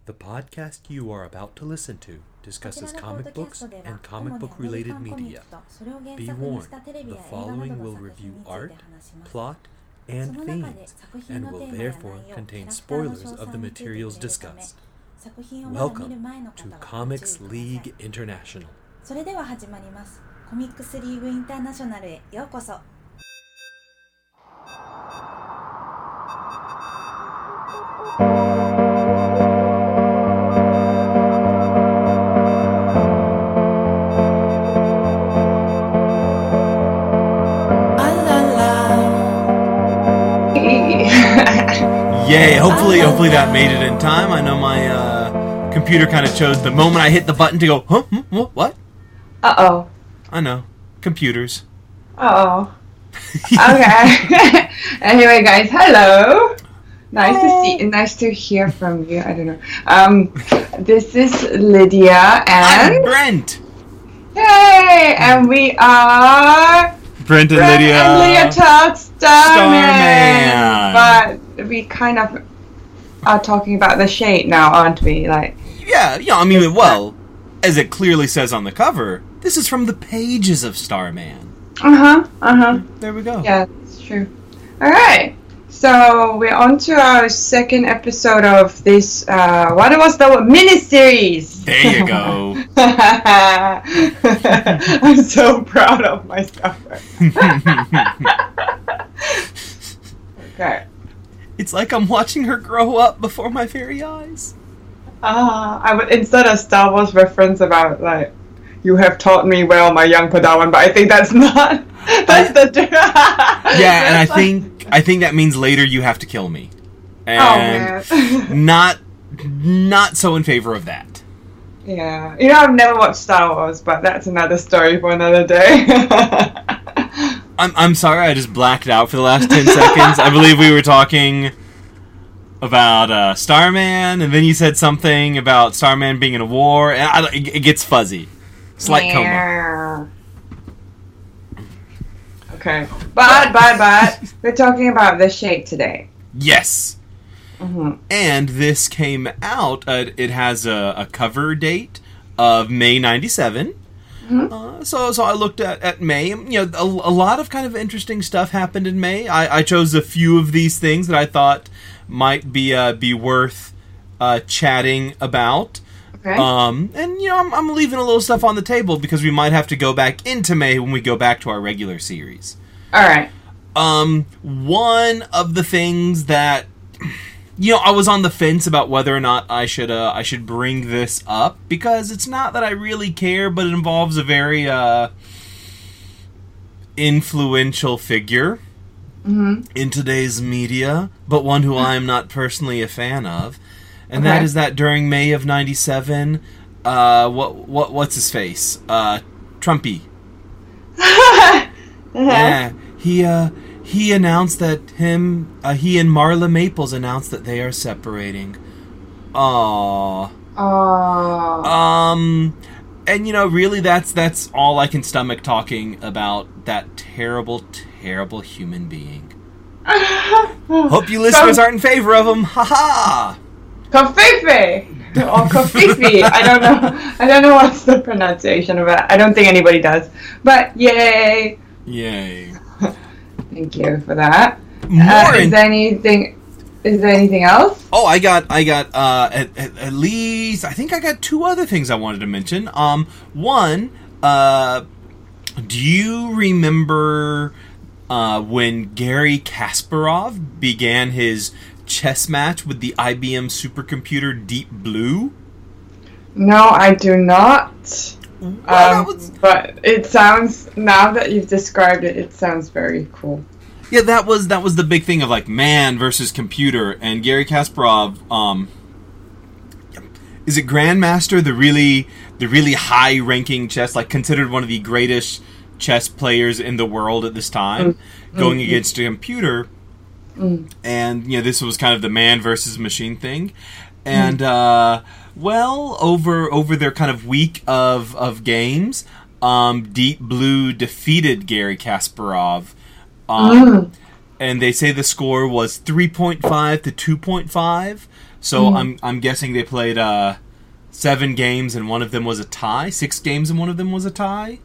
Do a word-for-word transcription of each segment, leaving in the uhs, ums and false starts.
The podcast you are about to listen to discusses comic books and comic book related media. Be warned, the following will review art, plot, and themes, and will therefore contain spoilers of the materials discussed. Welcome to Comics League International. それでは始まります。コミックスリーグインターナショナルへようこそ。 Yay, hopefully hopefully that made it in time. I know my uh, computer kind of chose the moment I hit the button to go, huh? Hmm, what? Uh-oh. I know. Computers. Uh-oh. Okay. Anyway, guys, hello. Nice Hello. to see nice to hear from you. I don't know. Um, this is Lydia and... I'm Brent! Yay! And we are... Brent and Brent Lydia. and Lydia talk Starman. Starman. But we kind of are talking about the shade now, aren't we? Like... Yeah, yeah, I mean, well, as it clearly says on the cover, this is from the pages of Starman. Uh-huh, uh-huh. There we go. Yeah, that's true. Alright, so we're on to our second episode of this, uh, what was the miniseries? There you go. I'm so proud of myself. Okay. It's like I'm watching her grow up before my very eyes. Ah, uh, I would, instead of Star Wars reference about, like, you have taught me well, my young Padawan, but I think that's not, that's I, the... Yeah, and I think, I think that means later you have to kill me. And oh, man. not, not so in favor of that. Yeah. You know, I've never watched Star Wars, but that's another story for another day. I'm I'm sorry, I just blacked out for the last ten seconds. I believe we were talking about uh, Starman, and then you said something about Starman being in a war, and I, it, it gets fuzzy. Slight yeah. coma. Okay. But, but, but, we're talking about the shade today. Yes. Mm-hmm. And this came out, uh, it has a, a cover date of May ninety-seven. Mm-hmm. Uh, so so I looked at, at May. You know, a, a lot of kind of interesting stuff happened in May. I, I chose a few of these things that I thought might be uh, be worth uh, chatting about. Okay. Um, and, you know, I'm, I'm leaving a little stuff on the table because we might have to go back into May when we go back to our regular series. All right. Um, one of the things that... You know, I was on the fence about whether or not I should uh, I should bring this up, because it's not that I really care, but it involves a very uh, influential figure mm-hmm. in today's media, but one who I am not personally a fan of, and okay. that is that during May of ninety-seven, uh, what what what's his face, uh, Trumpy, uh-huh. yeah, he uh. He announced that him, uh, he and Marla Maples announced that they are separating. Aww. Aww. Um, and you know, really, that's that's all I can stomach talking about that terrible, terrible human being. Hope you listeners aren't in favor of him. Ha ha. Kofifi or Kofifi. I don't know. I don't know what's the pronunciation of it. I don't think anybody does. But yay. Yay. Thank you for that. More uh, is in- there anything? Is there anything else? Oh, I got, I got, uh, at, at, at least I think I got two other things I wanted to mention. Um, one, uh, do you remember uh, when Gary Kasparov began his chess match with the I B M supercomputer Deep Blue? No, I do not. Well, um, was... But it sounds, now that you've described it, it sounds very cool. Yeah, that was that was the big thing of, like, man versus computer, and Gary Kasparov, um, is it Grandmaster, the really the really high-ranking chess, like, considered one of the greatest chess players in the world at this time, mm-hmm. going mm-hmm. against a computer, mm. and, you know, this was kind of the man versus machine thing, and, mm. uh... Well, over over their kind of week of of games, um, Deep Blue defeated Gary Kasparov, um, mm. and they say the score was three point five to two point five. So mm. I'm I'm guessing they played uh, seven games and one of them was a tie. Six games and one of them was a tie.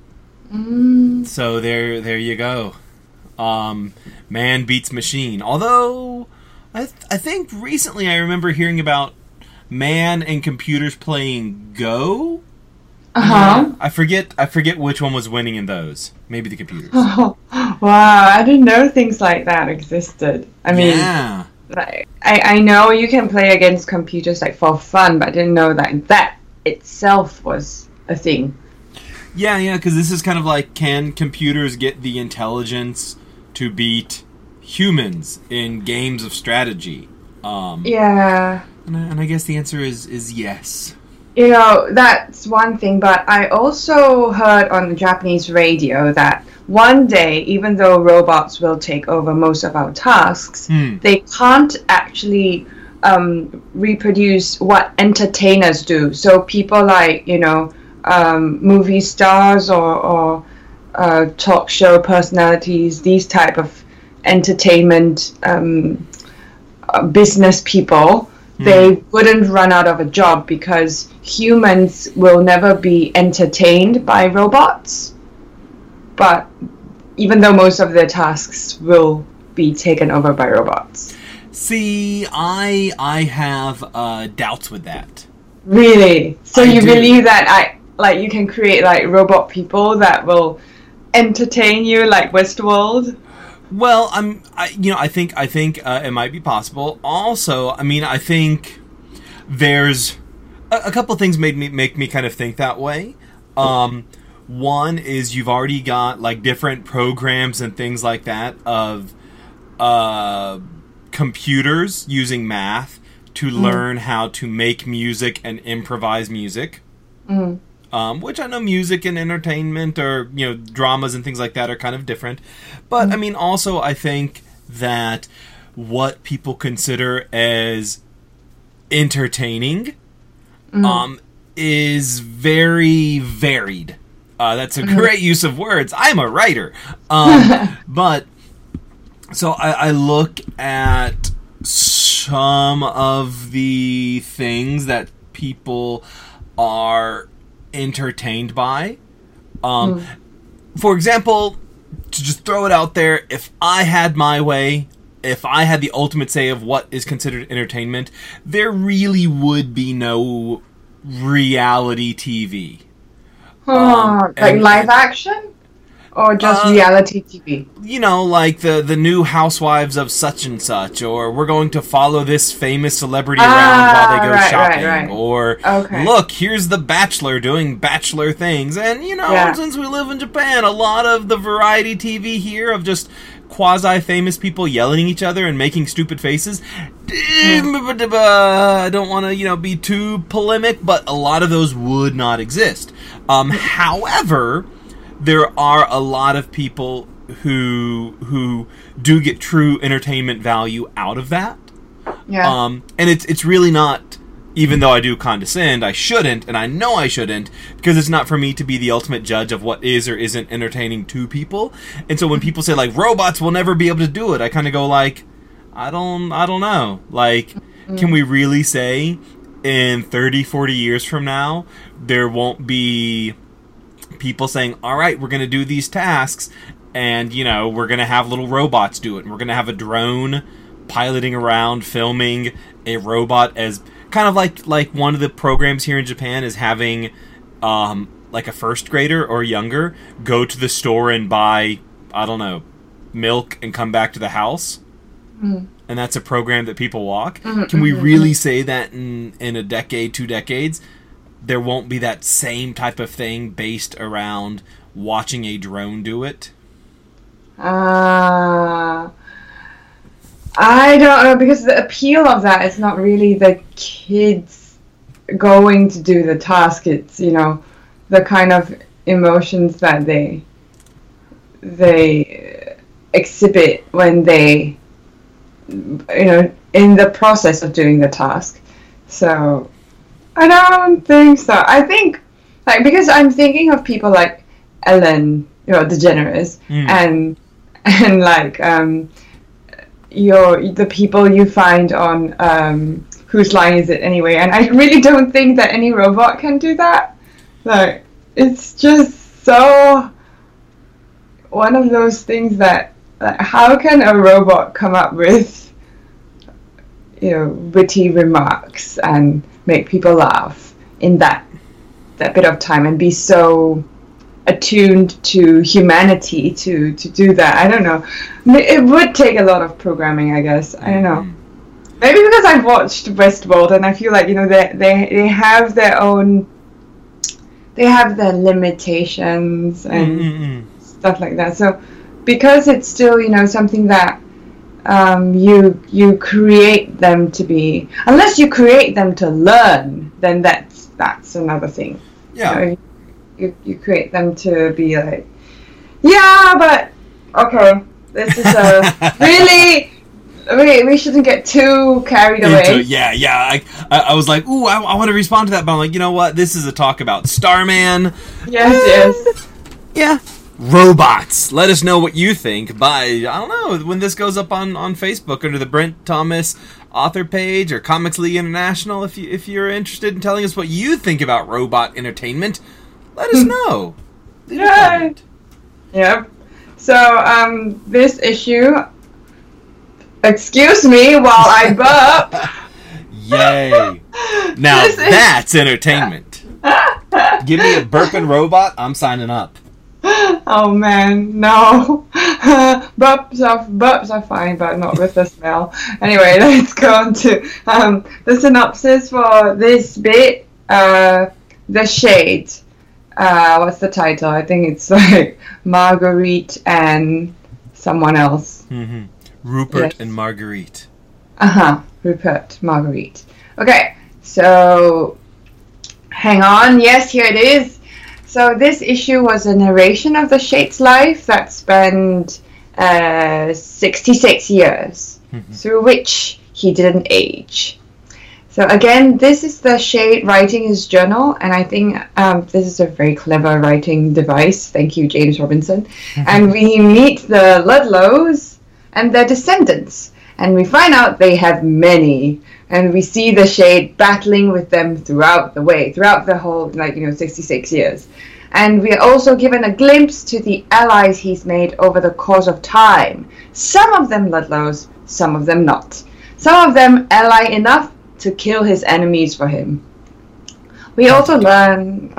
Mm. So there there you go. Um, man beats machine. Although I th- I think recently I remember hearing about man and computers playing Go. Uh huh. I forget I forget which one was winning in those. Maybe the computers. Oh, wow, I didn't know things like that existed. I mean, yeah. Like, I, I know you can play against computers like for fun, but I didn't know that that itself was a thing. Yeah, yeah, because this is kind of like, can computers get the intelligence to beat humans in games of strategy? Um, yeah. And I, and I guess the answer is, is yes. You know, that's one thing, but I also heard on the Japanese radio that one day, even though robots will take over most of our tasks, mm. they can't actually um, reproduce what entertainers do. So people like, you know, um, movie stars or, or uh, talk show personalities, these type of entertainment um, uh, business people, mm. they wouldn't run out of a job because humans will never be entertained by robots. But even though most of their tasks will be taken over by robots. See, I I have uh, doubts with that. Really? So I you do. believe that I like you can create like robot people that will entertain you like Westworld? Well, I'm I, you know I think I think uh, it might be possible. Also, I mean I think there's a, a couple of things made me make me kind of think that way. Um, One is you've already got like different programs and things like that of uh, computers using math to mm. learn how to make music and improvise music. Mm. Um, which I know music and entertainment or, you know, dramas and things like that are kind of different. But, mm. I mean, also I think that what people consider as entertaining mm. um, is very varied. Uh, that's a great use of words. I'm a writer. Um, but, so I, I look at some of the things that people are entertained by. Um, mm. For example, to just throw it out there, if I had my way, if I had the ultimate say of what is considered entertainment, there really would be no reality T V. Oh, um, like and, live action? Or just uh, reality T V? You know, like the, the new housewives of such and such, or we're going to follow this famous celebrity ah, around while they go right, shopping, right, right. or okay. look, here's the Bachelor doing Bachelor things. And, you know, yeah. since we live in Japan, a lot of the variety T V here of just quasi-famous people yelling at each other and making stupid faces. Mm. I don't want to, you know, be too polemic, but a lot of those would not exist. Um, however, there are a lot of people who who do get true entertainment value out of that. Yeah. Um, and it's it's really not, even though I do condescend, I shouldn't, and I know I shouldn't, because it's not for me to be the ultimate judge of what is or isn't entertaining to people. And so when people say, like, robots will never be able to do it, I kind of go, like, I don't, I don't know. Like, mm-hmm. can we really say in thirty, forty years from now, there won't be people saying, all right, we're going to do these tasks, and, you know, we're going to have little robots do it, and we're going to have a drone piloting around, filming a robot as... Kind of like like one of the programs here in Japan is having um, like a first grader or younger go to the store and buy, I don't know, milk and come back to the house. Mm. And that's a program that people walk. Mm-hmm. Can we really say that in, in a decade, two decades, there won't be that same type of thing based around watching a drone do it? Uh... I don't know, because the appeal of that is not really the kids going to do the task. It's, you know, the kind of emotions that they they exhibit when they, you know, in the process of doing the task. So I don't think so. I think, like, because I'm thinking of people like Ellen, you know, DeGeneres, mm. and and like um. your the people you find on um, Whose Line Is It Anyway? And I really don't think that any robot can do that. Like, it's just so one of those things that, like, how can a robot come up with, you know, witty remarks and make people laugh in that that bit of time and be so attuned to humanity to to do that? I don't know. It would take a lot of programming, I guess. I don't know. Maybe because I've watched Westworld and I feel like, you know, they they they have their own, they have their limitations and mm-hmm. stuff like that. So because it's still, you know, something that um, you you create them to be, unless you create them to learn, then that's that's another thing. Yeah. You know, You, you create them to be like, yeah, but okay, this is a really, we, we shouldn't get too carried away. Into, yeah, yeah. I, I I was like, ooh, I, I want to respond to that, but I'm like, you know what? This is a talk about Starman. Yes, yes. Yeah. Robots. Let us know what you think by, I don't know, when this goes up on, on Facebook under the Brent Thomas author page or Comics League International. If you if you're interested in telling us what you think about robot entertainment, let us know. Yeah. Yep. So, um, this issue, excuse me while I burp. Yay. Now This is- that's entertainment. Give me a burping robot, I'm signing up. Oh man, no. burps are burps are fine, but not with the smell. Anyway, let's go on to um, the synopsis for this bit. Uh, the Shade. Uh, what's the title? I think it's like Marguerite and someone else. Mm-hmm. Rupert Yes. and Marguerite. Uh huh. Rupert, Marguerite. Okay, so hang on. Yes, here it is. So this issue was a narration of the Shade's life that spanned uh, sixty-six years, Mhm. through which he didn't age. So again, this is the Shade writing his journal, and I think um, this is a very clever writing device. Thank you, James Robinson. And we meet the Ludlows and their descendants, and we find out they have many. And we see the Shade battling with them throughout the way, throughout the whole, like, you know, sixty-six years. And we are also given a glimpse to the allies he's made over the course of time. Some of them Ludlows, some of them not. Some of them ally enough to kill his enemies for him. We also learn...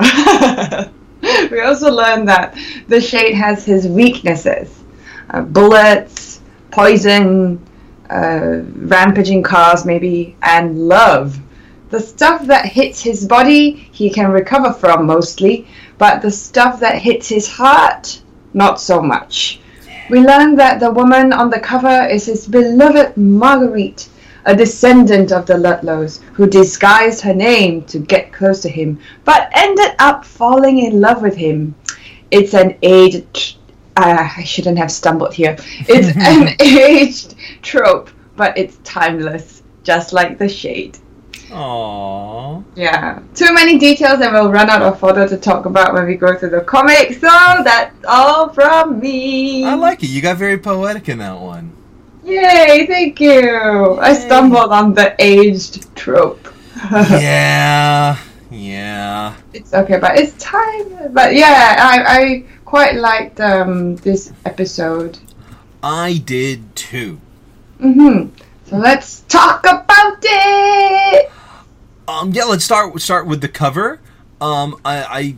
we also learn that the Shade has his weaknesses. Uh, bullets, poison... Uh, rampaging cars maybe, and love. The stuff that hits his body he can recover from mostly, but the stuff that hits his heart, not so much. We learn that the woman on the cover is his beloved Marguerite, a descendant of the Ludlows, who disguised her name to get close to him, but ended up falling in love with him. It's an aged... Uh, I shouldn't have stumbled here. It's an aged trope, but it's timeless, just like the Shade. Aww. Yeah. Too many details and we'll run out of photo to talk about when we go through the comic, so that's all from me. I like it. You got very poetic in that one. Yay, thank you. I stumbled on the aged trope. Yeah. Yeah. It's okay, but it's time. But yeah, I... I quite liked um, this episode. I did too. Mm-hmm. So let's talk about it. Um, yeah, let's start start with the cover. Um, I, I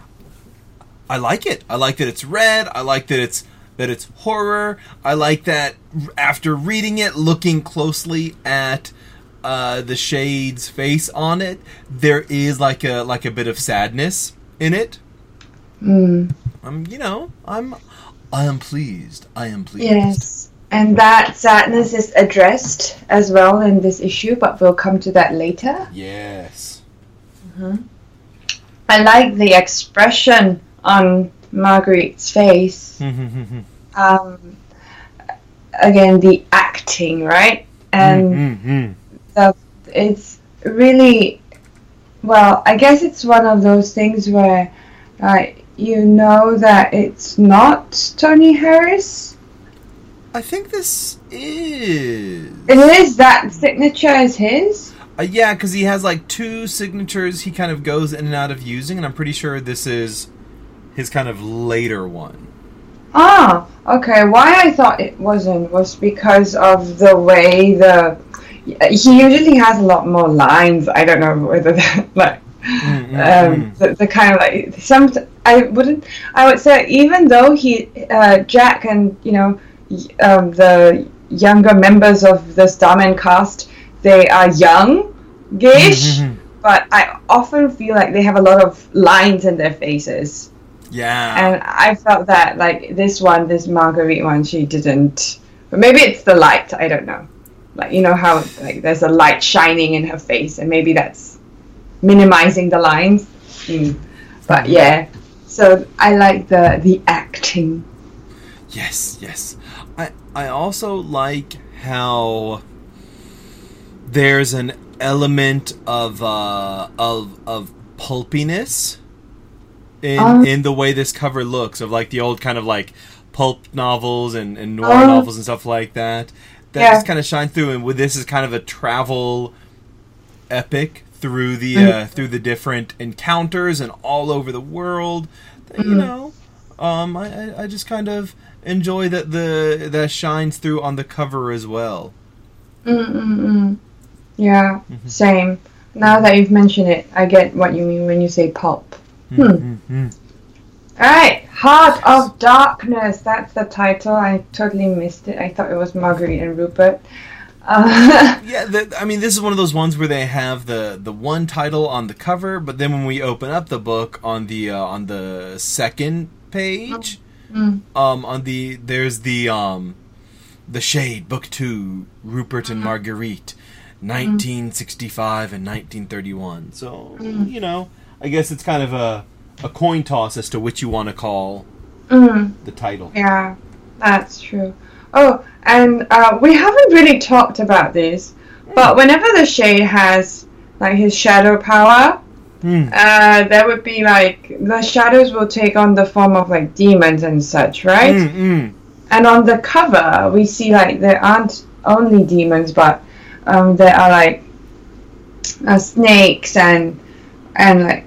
I like it. I like that it's red. I like that it's that it's horror. I like that after reading it, looking closely at uh, the Shade's face on it, there is like a like a bit of sadness in it. Mm. Um, you know, I'm, I am pleased. I am pleased. Yes, and that sadness is addressed as well in this issue, but we'll come to that later. Yes. Mm-hmm. I like the expression on Marguerite's face. um, again, the acting, right? And mm-hmm. the, it's really, well, I guess it's one of those things where, like, uh, you know that it's not Tony Harris. I think this is. It is that signature is his? Uh, yeah, because he has like two signatures he kind of goes in and out of using, and I'm pretty sure this is his kind of later one. Ah, okay. Why I thought it wasn't was because of the way the he usually has a lot more lines. I don't know whether that like mm-hmm. um, the, the kind of like some. I wouldn't. I would say even though he uh, Jack and you know um, the younger members of the Starman cast, they are young-ish, mm-hmm. but I often feel like they have a lot of lines in their faces. Yeah. And I felt that, like, this one, this Marguerite one, she didn't... But maybe it's the light, I don't know. Like, you know how, like, there's a light shining in her face, and maybe that's minimizing the lines. Mm. But, yeah. So, I like the, the acting. Yes, yes. I, I also like how there's an element of, uh, of, of pulpiness in um, in the way this cover looks, of like the old kind of like pulp novels and, and noir uh, novels and stuff like that. That yeah. just kind of shine through, and with this is kind of a travel epic through the mm-hmm. uh, through the different encounters and all over the world. That, mm-hmm. You know, um, I, I just kind of enjoy that the that shines through on the cover as well. Mm-mm-mm. Yeah, mm-hmm. Same. Now that you've mentioned it, I get what you mean when you say pulp. Hmm. Mm-hmm. Alright, Heart of Darkness. That's the title. I totally missed it. I thought it was Marguerite and Rupert. Uh, yeah, the, I mean, this is one of those ones where they have the, the one title on the cover, but then when we open up the book on the uh, on the second page, mm. um, on the there's the um, the Shade, Book Two, Rupert and Marguerite, nineteen sixty-five and nineteen thirty-one. So mm. you know. I guess it's kind of a, a coin toss as to which you want to call mm. the title. Yeah, that's true. Oh, and uh, we haven't really talked about this, mm. but whenever the Shade has like his shadow power, mm. uh, there would be like the shadows will take on the form of like demons and such, right? Mm-mm. And on the cover, we see like there aren't only demons, but um, there are like uh, snakes and and like.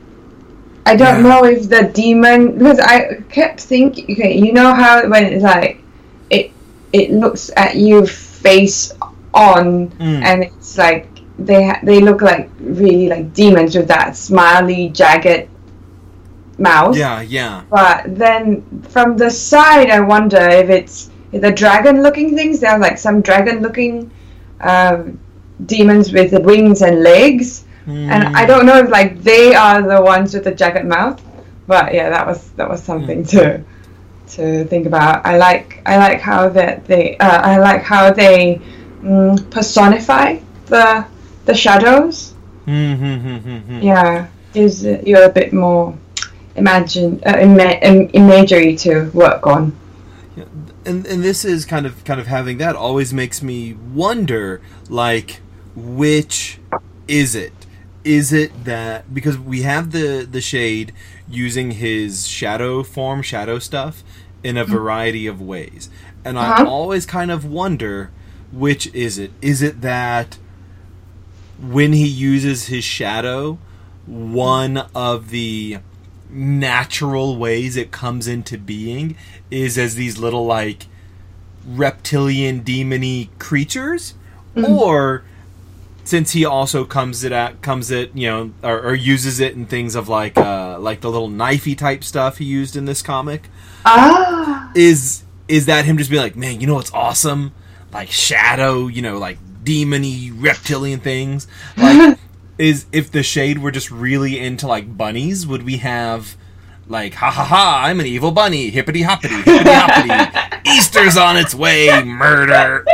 I don't yeah. know if the demon, because I kept thinking, okay, you know how when it's like, it it looks at you face on, mm. and it's like, they ha- they look like really like demons with that smiley, jagged mouth. Yeah, yeah. But then from the side, I wonder if it's if the dragon-looking things, there are like some dragon-looking um, demons with the wings and legs. Mm. And I don't know if like they are the ones with the jagged mouth, but yeah, that was that was something mm. to to think about. I like I like how that they uh, I like how they um, personify the the shadows. Mm-hmm. Yeah, gives you a bit more imagine uh, ima- im- imagery to work on. Yeah, and and this is kind of kind of having that always makes me wonder, like, which is it? Is it that, because we have the, the Shade using his shadow form, shadow stuff, in a variety of ways. And uh-huh. I always kind of wonder, which is it? Is it that when he uses his shadow, one of the natural ways it comes into being is as these little, like, reptilian, demon-y creatures? Mm-hmm. Or... since he also comes it at comes it you know or, or uses it in things of like uh like the little knifey type stuff he used in this comic, ah is is that him just being like, man, you know what's awesome, like shadow, you know, like demon-y reptilian things, like is if the Shade were just really into like bunnies, would we have like, ha ha ha, I'm an evil bunny, hippity hoppity, hippity hoppity, Easter's on its way, murder.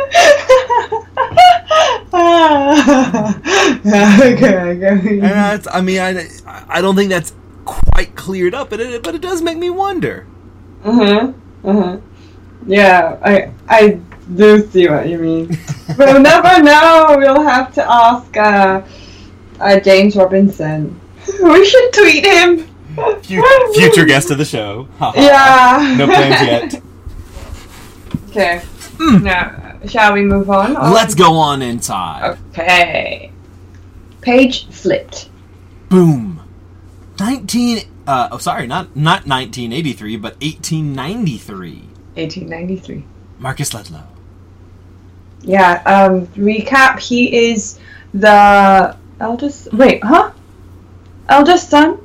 okay, okay. And that's, I mean, I, I don't think that's quite cleared up, but it, but it does make me wonder. Uh-huh, uh-huh. Yeah, I I do see what you mean. We'll never know. We'll have to ask uh, uh, James Robinson. We should tweet him. Future guest of the show. Yeah. No plans yet. Okay. Mm. Now, shall we move on? Or? Let's go on inside. Okay. Page flipped. Boom. Nineteen. Uh, oh, sorry, not not nineteen eighty-three, but eighteen ninety-three. eighteen ninety-three. Marcus Ludlow. Yeah. Um. Recap. He is the eldest. Wait. Huh? Eldest son.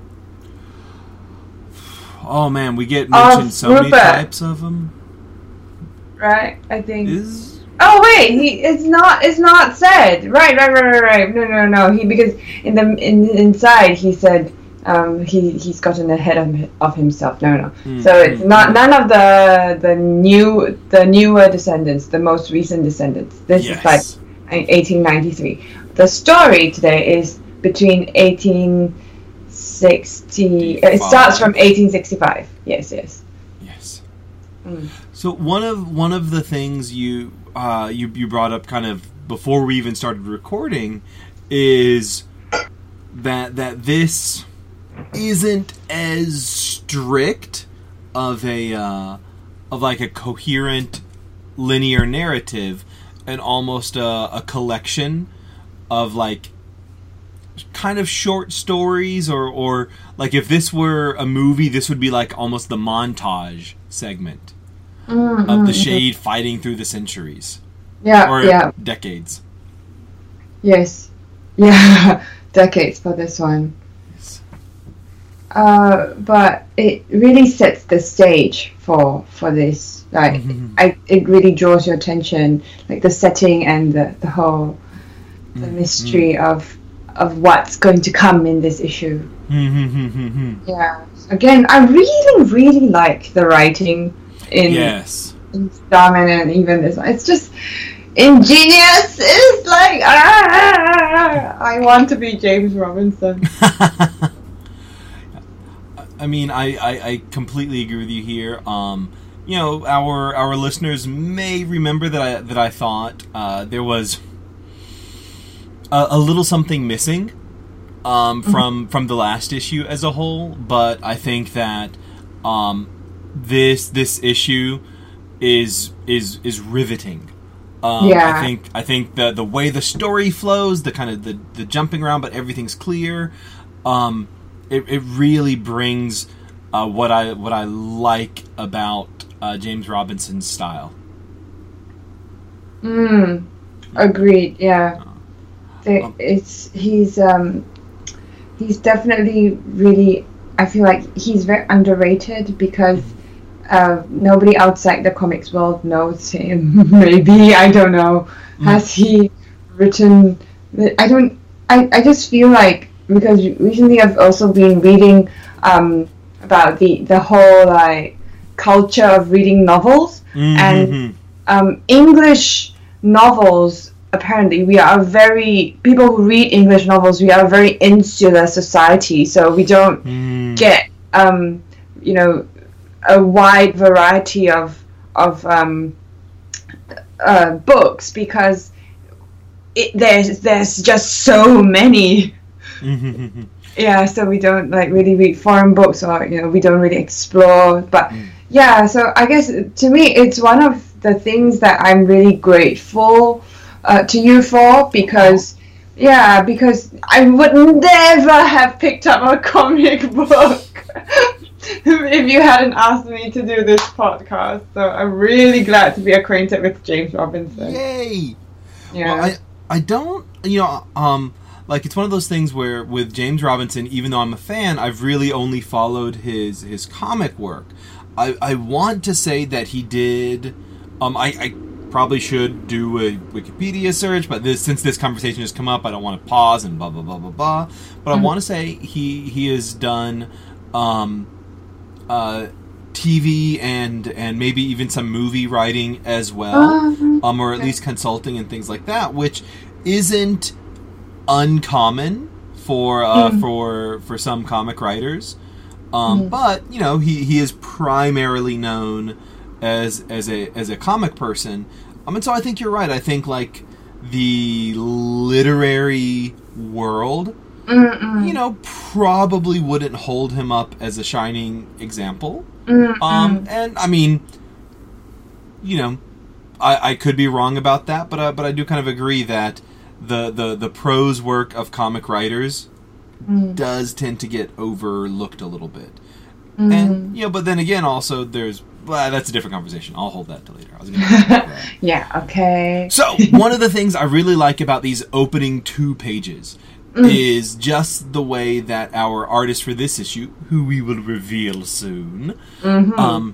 Oh man, we get mentioned Of so Rupert. many types of them. Right. I think. Is Oh wait, he it's not it's not said. Right, right, right, right, right. No, no, no. He because in the in inside he said um he he's gotten ahead of, of himself. No, no. Mm, so it's mm, not mm. none of the the new the newer descendants, the most recent descendants. This Yes. is like eighteen ninety-three. The story today is between eighteen sixty. It starts from eighteen sixty-five. Yes, yes. Yes. Mm. So one of one of the things you uh, you you brought up kind of before we even started recording is that that this isn't as strict of a uh, of like a coherent linear narrative and almost a, a collection of like kind of short stories or or like if this were a movie, this would be like almost the montage segment Mm, of mm, the mm. Shade fighting through the centuries Yeah, or yeah. decades. Yes. Yeah, decades for this one. Yes. Uh, but it really sets the stage for for this. Like, Mhm. I, it really draws your attention, like the setting and the, the whole the Mhm. mystery of of what's going to come in this issue. Yeah. Again, I really, really like the writing in, Yes. in Starman and even this one. It's just ingenious. It's like ah, I want to be James Robinson. I mean, I, I, I completely agree with you here. Um, you know, our our listeners may remember that I that I thought uh, there was a, a little something missing um, from from the last issue as a whole, but I think that um, this this issue is is is riveting. Um, Yeah. I think I think the the way the story flows, the kind of the, the jumping around, but everything's clear. Um, it it really brings uh, what I what I like about uh, James Robinson's style. Mm, agreed. Yeah, The- Um, it's he's um he's definitely really. I feel like he's very underrated because uh, nobody outside the comics world knows him. Maybe I don't know. Mm. Has he written? I don't. I I just feel like because recently I've also been reading um about the the whole like culture of reading novels and. Mhm. Um, English novels, apparently, we are a very, people who read English novels, we are a very insular society, so we don't Mm. get, um, you know, a wide variety of, of um, uh, books because it, there's, there's just so many. Mhm. Yeah, so we don't like really read foreign books or, you know, we don't really explore, but yeah, so I guess to me it's one of the things that I'm really grateful uh, to you for because yeah, because I would never have picked up a comic book if you hadn't asked me to do this podcast. So I'm really glad to be acquainted with James Robinson. Yay! Yeah. Well, I I don't you know um like it's one of those things where with James Robinson, even though I'm a fan, I've really only followed his his comic work. I I want to say that he did. Um, I, I probably should do a Wikipedia search, but this since this conversation has come up, I don't want to pause and blah blah blah blah blah. But Mm-hmm. I want to say he he has done um, uh, T V and and maybe even some movie writing as well, Um, um, or at okay. least consulting and things like that, which isn't uncommon for uh, Mm. for for some comic writers. Um, Mm. But you know, he, he is primarily known as as a as a comic person. Um, and so I think you're right. I think like the literary world, Mm-mm. you know, probably wouldn't hold him up as a shining example. Mm-mm. Um, and I mean, you know, I, I could be wrong about that, but uh, but I do kind of agree that the the, the prose work of comic writers mm. does tend to get overlooked a little bit. Mm. And you know, but then again, also there's well, that's a different conversation. I'll hold that till later. I was gonna that. Yeah. Okay. So one of the things I really like about these opening two pages mm. is just the way that our artist for this issue, who we will reveal soon, mm-hmm. um,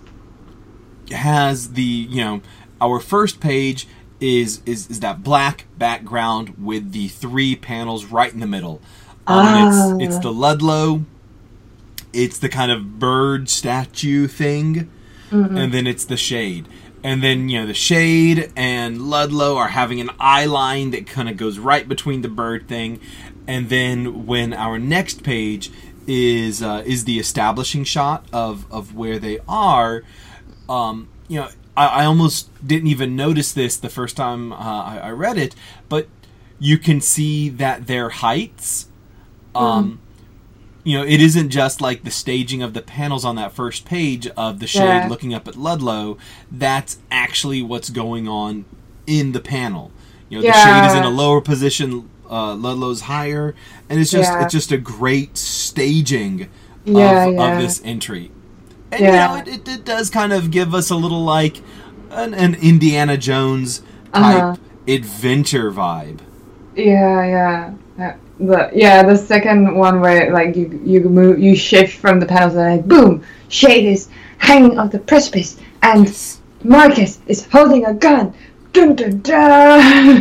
has the you know our first page is is is that black background with the three panels right in the middle. Um, ah. It's it's the Ludlow. It's the kind of bird statue thing, mm-hmm. and then it's the Shade. And then, you know, the Shade and Ludlow are having an eye line that kind of goes right between the bird thing. And then when our next page is uh, is the establishing shot of, of where they are, um, you know, I, I almost didn't even notice this the first time uh, I, I read it, but you can see that their heights... Um, mm. You know, it isn't just like the staging of the panels on that first page of the Shade yeah. looking up at Ludlow. That's actually what's going on in the panel. You know, yeah. the Shade is in a lower position, uh, Ludlow's higher, and it's just yeah. it's just a great staging yeah, of, yeah. of this entry. And yeah. you know, it, it, it does kind of give us a little like an, an Indiana Jones type uh-huh. adventure vibe. Yeah, yeah. yeah. The yeah, the second one where like you you move you shift from the panels and like boom, Shade is hanging off the precipice and yes. Marcus is holding a gun. Dun dun dun.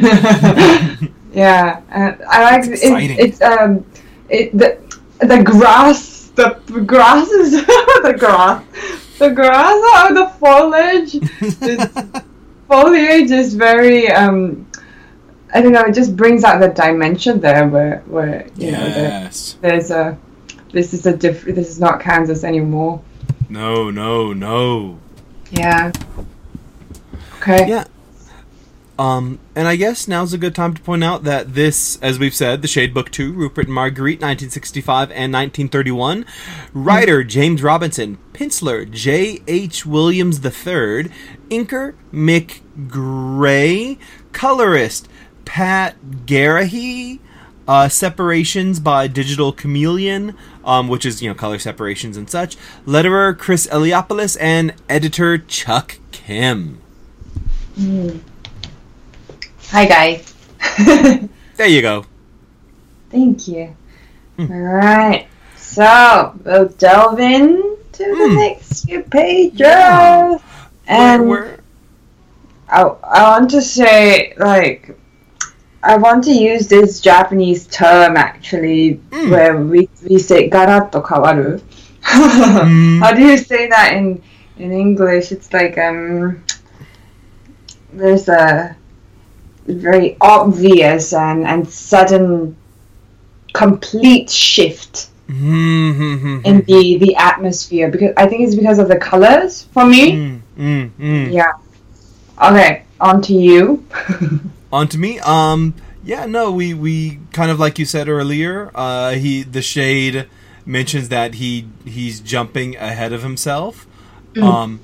yeah, and I like it, it's um it the the grass the grasses the grass the grass or the foliage is, foliage is very um. I don't know. It just brings out the dimension there, where, where you yes. know, the, there's a, this is a diff. This is not Kansas anymore. No, no, no. Yeah. Okay. Yeah. Um, and I guess now's a good time to point out that this, as we've said, The Shade Book Two, Rupert and Marguerite, nineteen sixty-five and nineteen thirty-one. Writer mm. James Robinson, penciler J H Williams the Third, inker Mick Gray, colorist Pat Garrahy, uh, separations by Digital Chameleon, um, which is, you know, color separations and such, letterer Chris Eliopoulos, and editor Chuck Kim. Mm. Hi, guys. There you go. Thank you. Mm. All right. So, we'll delve into mm. the next few pages. Yeah. And where, where? I, I want to say, like, I want to use this Japanese term actually, mm. where we we say garatto kawaru. mm. How do you say that in in English? It's like um, there's a very obvious and, and sudden complete shift mm-hmm. in the, the atmosphere, because I think it's because of the colors for me. Mm, mm, mm. Yeah. Okay, on to you. On to me. Um, yeah, no, we, we kind of like you said earlier. Uh, he the Shade mentions that he he's jumping ahead of himself, mm. um,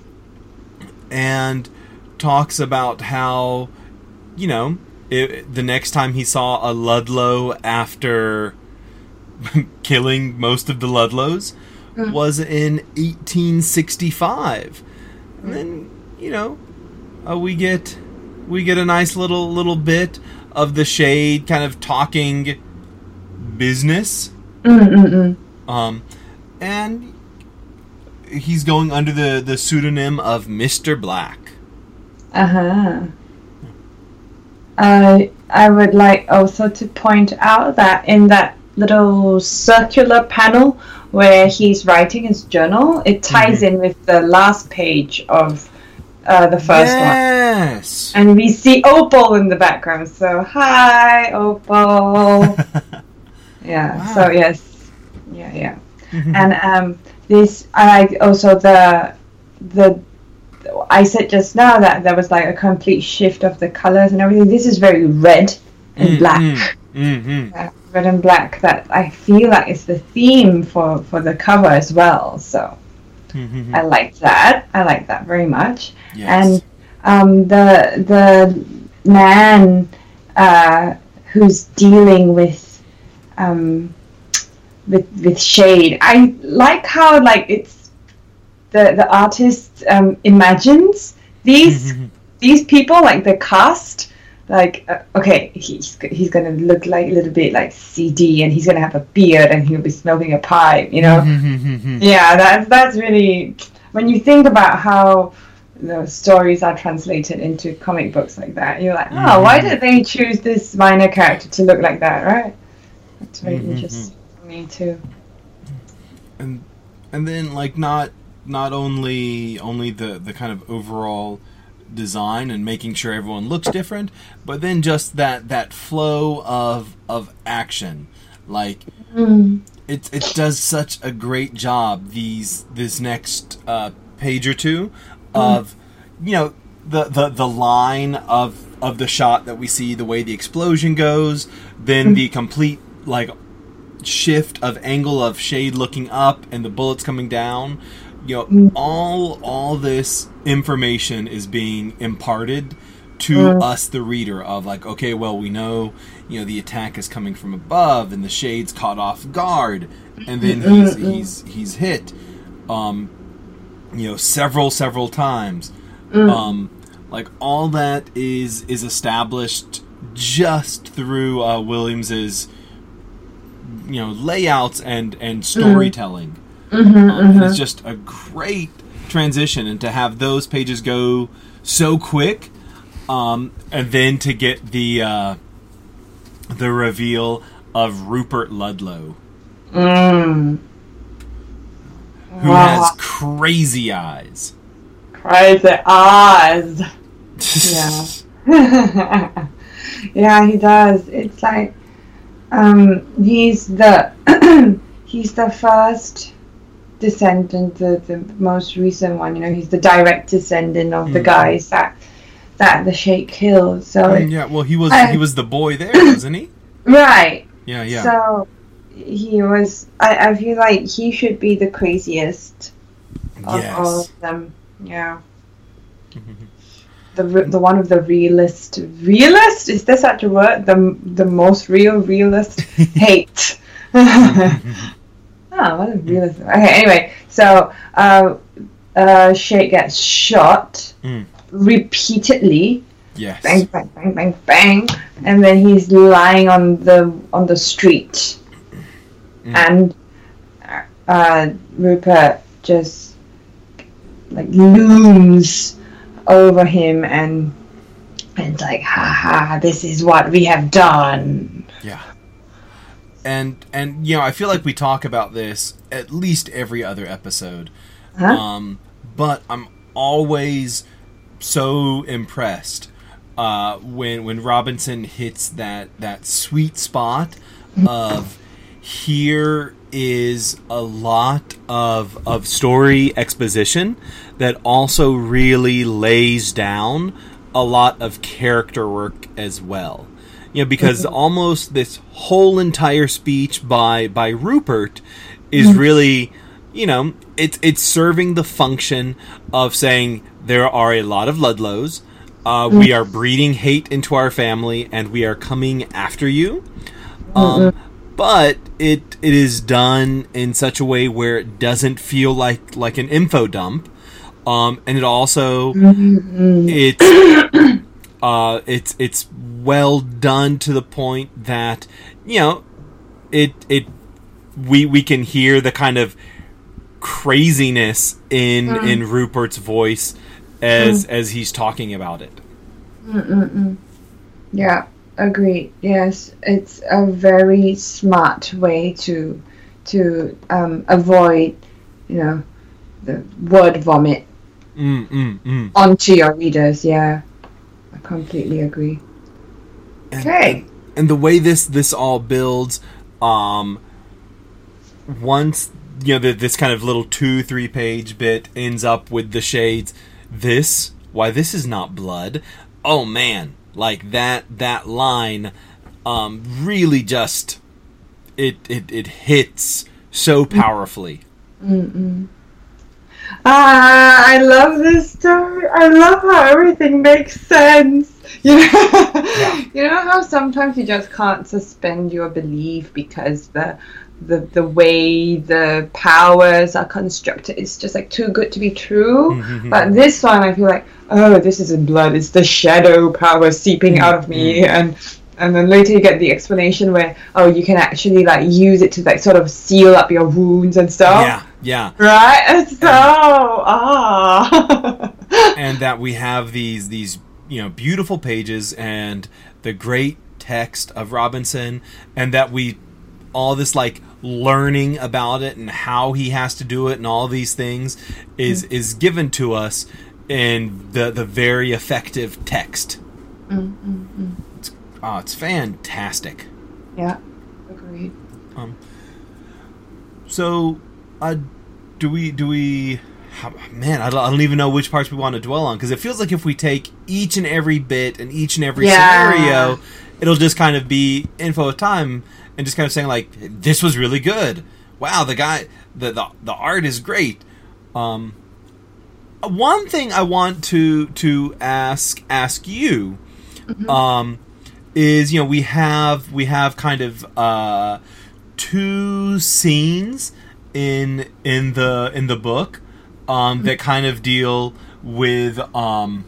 and talks about how, you know, it, the next time he saw a Ludlow after killing most of the Ludlows mm. was in eighteen sixty-five, and then you know uh, we get. We get a nice little little bit of the Shade kind of talking business. Mm-mm-mm. Um, and he's going under the, the pseudonym of Mister Black. Uh-huh. I I would like also to point out that in that little circular panel where he's writing his journal, it ties mm-hmm. in with the last page of Uh, the first yes. one. Yes. And we see Opal in the background. So, hi, Opal. yeah. Wow. So, yes. Yeah, yeah. and um, this, I like also the, the, I said just now that there was like a complete shift of the colors and everything. This is very red and mm, black. Mm, mm-hmm. uh, red and black. That I feel like it's the theme for, for the cover as well. So. I like that. I like that very much. Yes. And um, the the man uh, who's dealing with um, with with shade. I like how like it's the the artist um, imagines these these people, like the cast. Like uh, okay, he's he's gonna look like a little bit like C D, and he's gonna have a beard, and he'll be smoking a pipe, you know. Yeah, that's that's really, when you think about how the stories are translated into comic books like that, you're like, oh, mm-hmm. why did they choose this minor character to look like that, right? That's very mm-hmm. interesting for me too. And and then like not not only only the the kind of overall design and making sure everyone looks different, but then just that that flow of of action, like mm. it it does such a great job these this next uh, page or two of mm. you know the, the the line of of the shot that we see, the way the explosion goes, then mm. the complete like shift of angle of Shade looking up and the bullets coming down. You know, mm. all all this information is being imparted to mm. us, the reader, of like, okay, well, we know, you know, the attack is coming from above, and the Shade's caught off guard, and then he's he's he's hit, um, you know, several several times, mm. um, like all that is is established just through uh, Williams's, you know, layouts and and storytelling. Mm. Mm-hmm, um, mm-hmm. And it's just a great transition, and to have those pages go so quick, um, and then to get the uh, the reveal of Rupert Ludlow, mm. who wow. has crazy eyes. Crazy eyes. Yeah, yeah, he does. It's like um, he's the he's the first descendant, the, the most recent one, you know, he's the direct descendant of mm. the guys that that the Sheikh killed. So mm, yeah, well, he was uh, he was the boy there, wasn't he? Right. Yeah, yeah. So he was. I, I feel like he should be the craziest of yes. all of them. Yeah. the the one of the realist. Realist? Is there such a word? The the most real realist hate. Oh, what a realist. Okay, anyway, so uh, uh, Sheikh gets shot mm. repeatedly. Yes. Bang, bang, bang, bang, bang, and then he's lying on the on the street, mm. and uh, Rupert just like looms over him, and and it's like, ha ha, this is what we have done. Yeah. And, and you know, I feel like we talk about this at least every other episode. Huh? Um, but I'm always so impressed uh, when when Robinson hits that, that sweet spot of here is a lot of, of story exposition that also really lays down a lot of character work as well. You know, because mm-hmm. almost this whole entire speech by by Rupert is mm-hmm. really, you know, it's it's serving the function of saying there are a lot of Ludlows, uh, mm-hmm. we are breeding hate into our family, and we are coming after you. Um, mm-hmm. But it it is done in such a way where it doesn't feel like like an info dump, um, and it also mm-hmm. it's uh, it's it's well done to the point that, you know, it it we we can hear the kind of craziness in mm. in Rupert's voice as mm. as he's talking about it. Mm-mm-mm. Yeah, agreed. Yes, it's a very smart way to to um, avoid, you know, the word vomit mm, mm, mm. onto your readers. Yeah, I completely agree. And, okay. And, and the way this this all builds, um, once, you know, the, this kind of little two, three page bit ends up with the Shades. This, why this is not blood. Oh man, like that that line, um, really just it it it hits so powerfully. Mm-mm. Ah, I love this story. I love how everything makes sense. You know, yeah. You know how sometimes you just can't suspend your belief because the the the way the powers are constructed is just like too good to be true. Mm-hmm. But this one, I feel like, oh, this isn't blood; it's the shadow power seeping mm-hmm. out of me, and and then later you get the explanation where, oh, you can actually like use it to like sort of seal up your wounds and stuff. Yeah, yeah. Right. And so ah. And that we have these these you know beautiful pages and the great text of Robinson, and that we all this like learning about it and how he has to do it and all these things is mm. is given to us in the the very effective text. Mm, mm, mm. It's oh, it's fantastic. Yeah, agreed. Um. So, uh, do we do we? How, man, I don't, I don't even know which parts we want to dwell on, because it feels like if we take each and every bit and each and every yeah. scenario, it'll just kind of be info of time. And just kind of saying like, this was really good. Wow, the guy, the the, the art is great. Um, one thing I want to to ask ask you, mm-hmm. um, is you know we have we have kind of uh, two scenes in in the in the book um, mm-hmm. that kind of deal with um,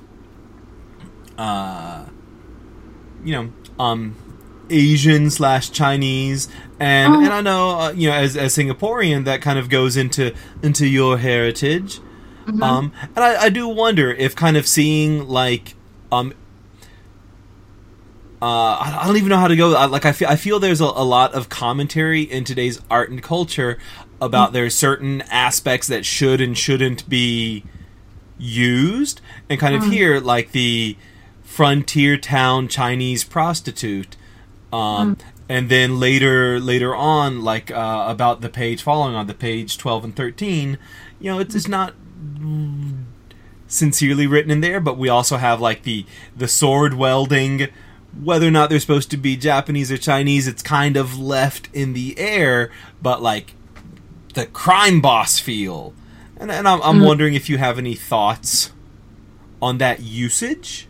uh, you know um. Asian slash Chinese, and oh. and I know uh, you know as as Singaporean that kind of goes into into your heritage, mm-hmm. um, and I, I do wonder if kind of seeing like um uh I, I don't even know how to go like I feel I feel there's a, a lot of commentary in today's art and culture about mm-hmm. there's certain aspects that should and shouldn't be used, and kind of mm-hmm. here like the frontier town Chinese prostitute. Um, mm. And then later, later on, like uh, about the page following on the page twelve and thirteen, you know, it's it's not sincerely written in there, but we also have like the the sword welding, whether or not they're supposed to be Japanese or Chinese, it's kind of left in the air, but like the crime boss feel, and and I'm, I'm mm. wondering if you have any thoughts on that usage.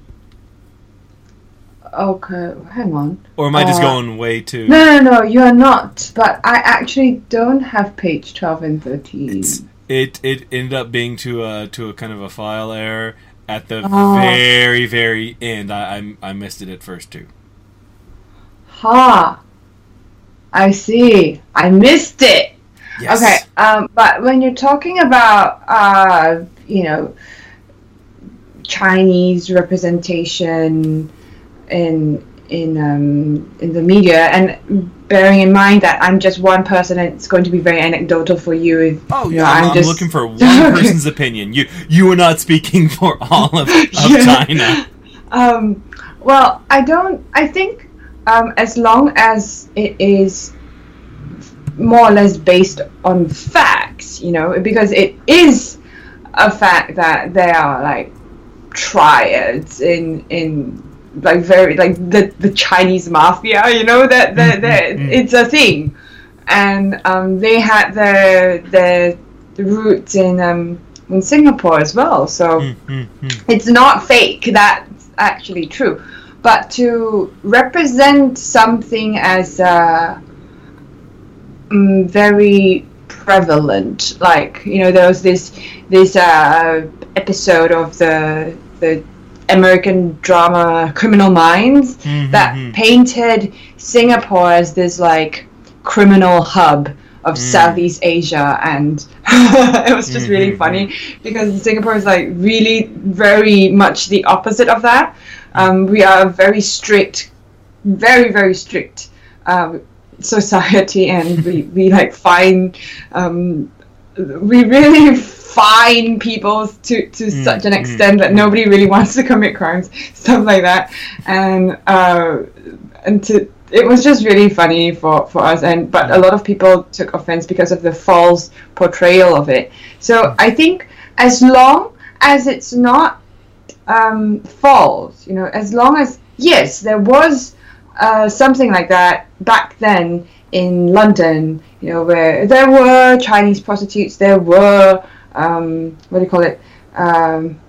Okay, hang on. Or am I just uh, going way too... No, no, no, you're not. But I actually don't have page twelve and thirteen. It's, it it ended up being to a, to a kind of a file error at the oh. very, very end. I, I I missed it at first too. Ha! I see. I missed it. Yes. Okay, um, but when you're talking about, uh, you know, Chinese representation... in in um in the media, and bearing in mind that I'm just one person and it's going to be very anecdotal for you if oh you yeah know, I'm, I'm I'm just looking for one person's opinion. You you are not speaking for all of, of yeah. China. Um well I don't I think um as long as it is more or less based on facts, you know, because it is a fact that there are like triads in in like very like the the Chinese mafia, you know, that that, that mm-hmm. it's a thing, and um, they had their their roots in um in Singapore as well. So mm-hmm. it's not fake. That's actually true. But to represent something as uh, um, very prevalent, like you know, there was this this uh, episode of the the American drama Criminal Minds mm-hmm. that painted Singapore as this like criminal hub of mm. Southeast Asia, and it was just mm-hmm. really funny because Singapore is like really very much the opposite of that. Um, we are very strict, very very strict uh, society, and we, we like find um, we really fine people to, to mm, such an extent mm, that nobody really wants to commit crimes, stuff like that, and uh, and to it was just really funny for, for us, and but a lot of people took offense because of the false portrayal of it. So I think as long as it's not um, false, you know, as long as yes, there was uh, something like that back then in London, you know, where there were Chinese prostitutes, there were um, what do you call it? Um,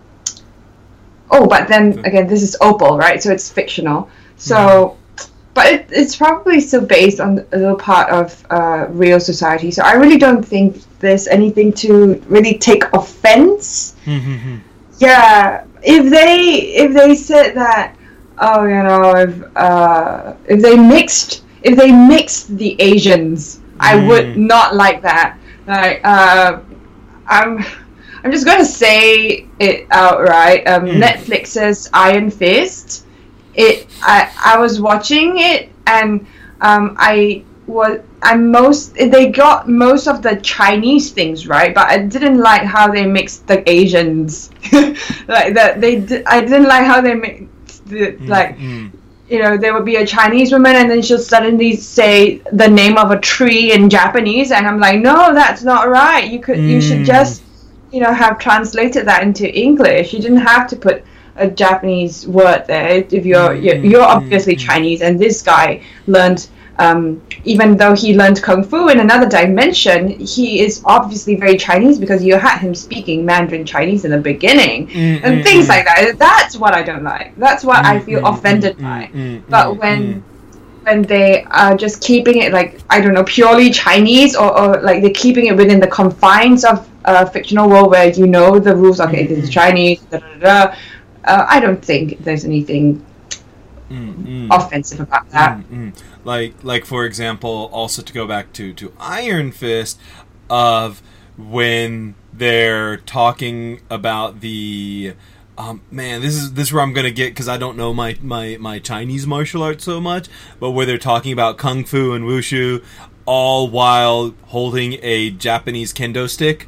oh, but then again, this is Opal, right? So it's fictional. So, mm. but it, it's probably still based on a little part of uh, real society. So I really don't think there's anything to really take offense. Mm-hmm. Yeah, if they if they said that, oh, you know, if uh, if they mixed if they mixed the Asians, mm. I would not like that. Like, uh, I'm I'm just gonna say it outright. Um, mm. Netflix's Iron Fist. It I I was watching it and um I was I most they got most of the Chinese things right, but I didn't like how they mixed the Asians. Like that they di- I didn't like how they mixed the, mm, like mm. you know, there would be a Chinese woman and then she'll suddenly say the name of a tree in Japanese, and I'm like, no, that's not right. You could mm. you should just, you know, have translated that into English. You didn't have to put a Japanese word there. If you're mm. you're, you're obviously mm. Chinese, and this guy learned. Um, even though he learned Kung Fu in another dimension, he is obviously very Chinese because you had him speaking Mandarin Chinese in the beginning, mm, and mm, things mm. like that. That's what I don't like. That's what mm, I feel mm, offended mm, by. Mm, but mm, when mm. when they are just keeping it like, I don't know, purely Chinese, or, or like they're keeping it within the confines of a fictional world where you know the rules, okay, mm, this is Chinese, da, da, da, uh, I don't think there's anything mm, mm. offensive about that. Mm, mm. Like, like for example, also to go back to, to Iron Fist, of when they're talking about the, um, man, this is this is where I'm gonna get, because I don't know my, my, my Chinese martial arts so much, but where they're talking about Kung Fu and Wushu, all while holding a Japanese kendo stick.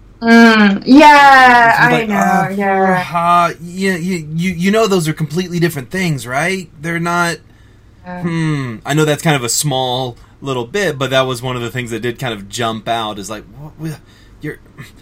Mm, yeah, I like, know, uh, yeah. Uh, yeah, you, you, you know those are completely different things, right? They're not... Hmm. I know that's kind of a small little bit, but that was one of the things that did kind of jump out. Is like, what, you're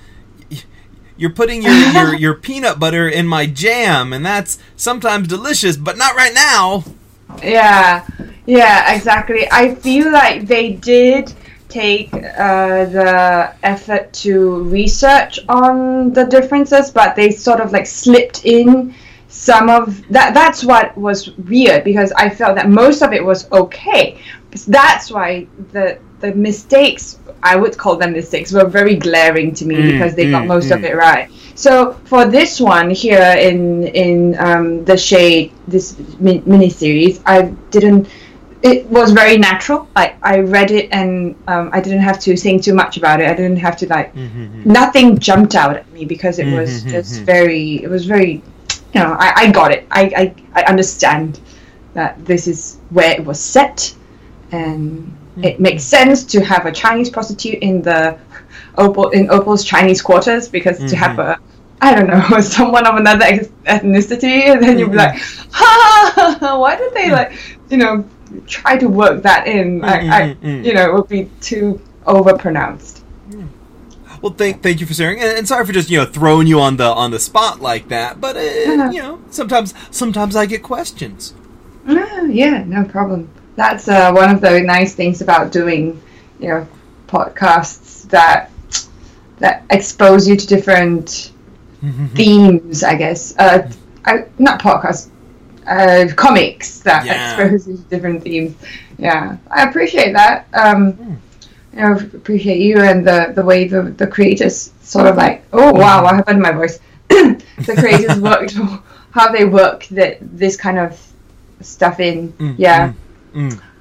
you're putting your, your your peanut butter in my jam, and that's sometimes delicious, but not right now. Yeah, yeah, exactly. I feel like they did take uh, the effort to research on the differences, but they sort of like slipped in some of that. That's what was weird, because I felt that most of it was okay. That's why the the mistakes, I would call them mistakes, were very glaring to me, mm, because they mm, got most mm. of it right. So for this one here in in um, the Shade, this mi- miniseries, I didn't. It was very natural. Like, I read it and um, I didn't have to think too much about it. I didn't have to like. Mm-hmm. Nothing jumped out at me because it was mm-hmm. just very. It was very. You know, I, I got it. I, I, I understand that this is where it was set, and mm-hmm. it makes sense to have a Chinese prostitute in the Opal in Opal's Chinese quarters, because mm-hmm. to have a, I don't know, someone of another ethnicity, and then mm-hmm. you'd be like, ha, why did they like, you know, try to work that in? Mm-hmm. I, I, you know, it would be too overpronounced. Well, thank thank you for sharing, and, and sorry for just, you know, throwing you on the on the spot like that. But uh, uh-huh. you know, sometimes sometimes I get questions. Uh, yeah, no problem. That's uh, one of the nice things about doing, you know, podcasts that that expose you to different themes. I guess, uh, I, not podcasts, uh, comics that yeah. expose you to different themes. Yeah, I appreciate that. Um, mm. I appreciate you and the, the way the, the creators sort of like, oh wow, what happened to my voice? The creators worked, how they work that this kind of stuff in. Mm, yeah. Mm, mm.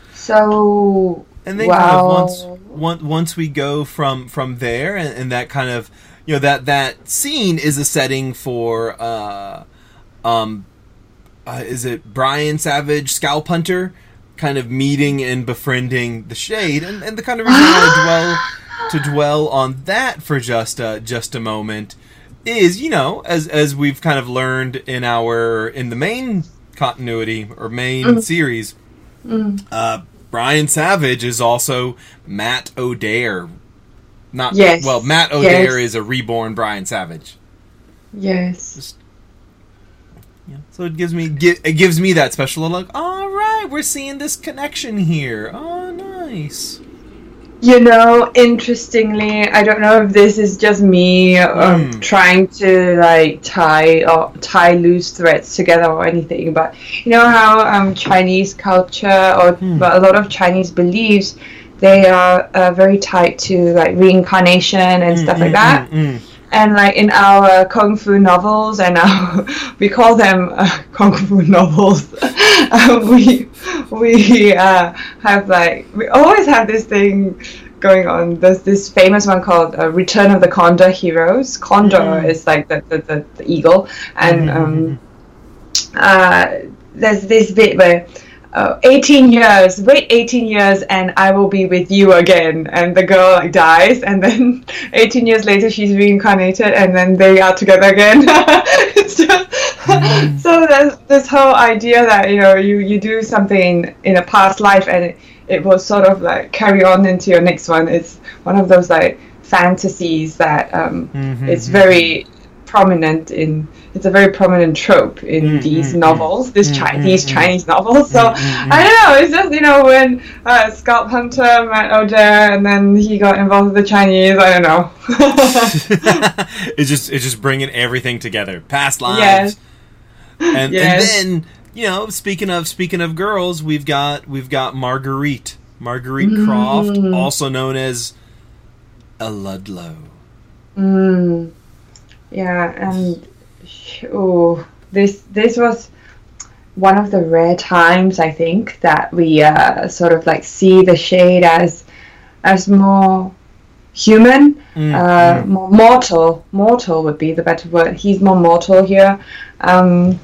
So, and then wow. kind of once, once once we go from from there, and, and that kind of, you know, that that scene is a setting for uh, um, uh, is it Brian Savage, Scalp Hunter? Kind of meeting and befriending the Shade, and, and the kind of reason I dwell to dwell on that for just a, just a moment is, you know, as as we've kind of learned in our in the main continuity or main mm. series, mm. uh, Brian Savage is also Matt O'Dare. Not yes. well, Matt O'Dare yes. is a reborn Brian Savage. Yes. Just, yeah. So it gives me it gives me that special look. All right, we're seeing this connection here. Oh, nice. You know, interestingly, I don't know if this is just me um, Mm. trying to like tie or tie loose threads together or anything, but you know how um, Chinese culture or Hmm. but a lot of Chinese beliefs, they are uh, very tied to like reincarnation and stuff like that. Mm, mm, And like in our kung fu novels, and our, we call them uh, kung fu novels. uh, we we uh, have like we always have this thing going on. There's this famous one called uh, Return of the Condor Heroes. Condor Mm. is like the, the, the, the eagle, and Mhm, um, uh, there's this bit where. Uh, eighteen years, wait eighteen years and I will be with you again. And the girl like dies, and then eighteen years later she's reincarnated, and then they are together again. It's just, Mm. so there's this whole idea that, you know, you, you do something in a past life and it, it will sort of like carry on into your next one. It's one of those like fantasies that um, Mhm, it's very prominent in. It's a very prominent trope in Mm, these mm, novels, this mm, Chi- mm, these mm. Chinese novels. So Mm, mm, I don't know. It's just, you know, when uh, Scalp Hunter met O'Dare and then he got involved with the Chinese. I don't know. it's just it's just bringing everything together, past lives, Yes. and Yes. and then you know, speaking of speaking of girls, we've got we've got Marguerite, Marguerite Mm. Croft, also known as a Ludlow. Mm. Yeah, and oh, this this was one of the rare times, I think, that we uh, sort of like see the Shade as as more human, Mm, uh, mm. more mortal. Mortal would be the better word. He's more mortal here. Um,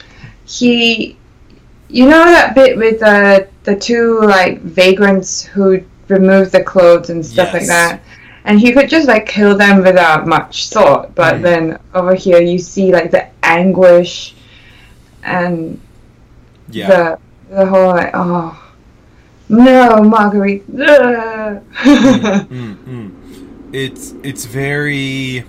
he, you know that bit with the the two like vagrants who remove the clothes and stuff like Yes. that. And he could just like kill them without much thought, but Mm. then over here you see like the anguish and Yeah. the the whole like, oh no, Marguerite. Ugh. Mm, mm. It's it's very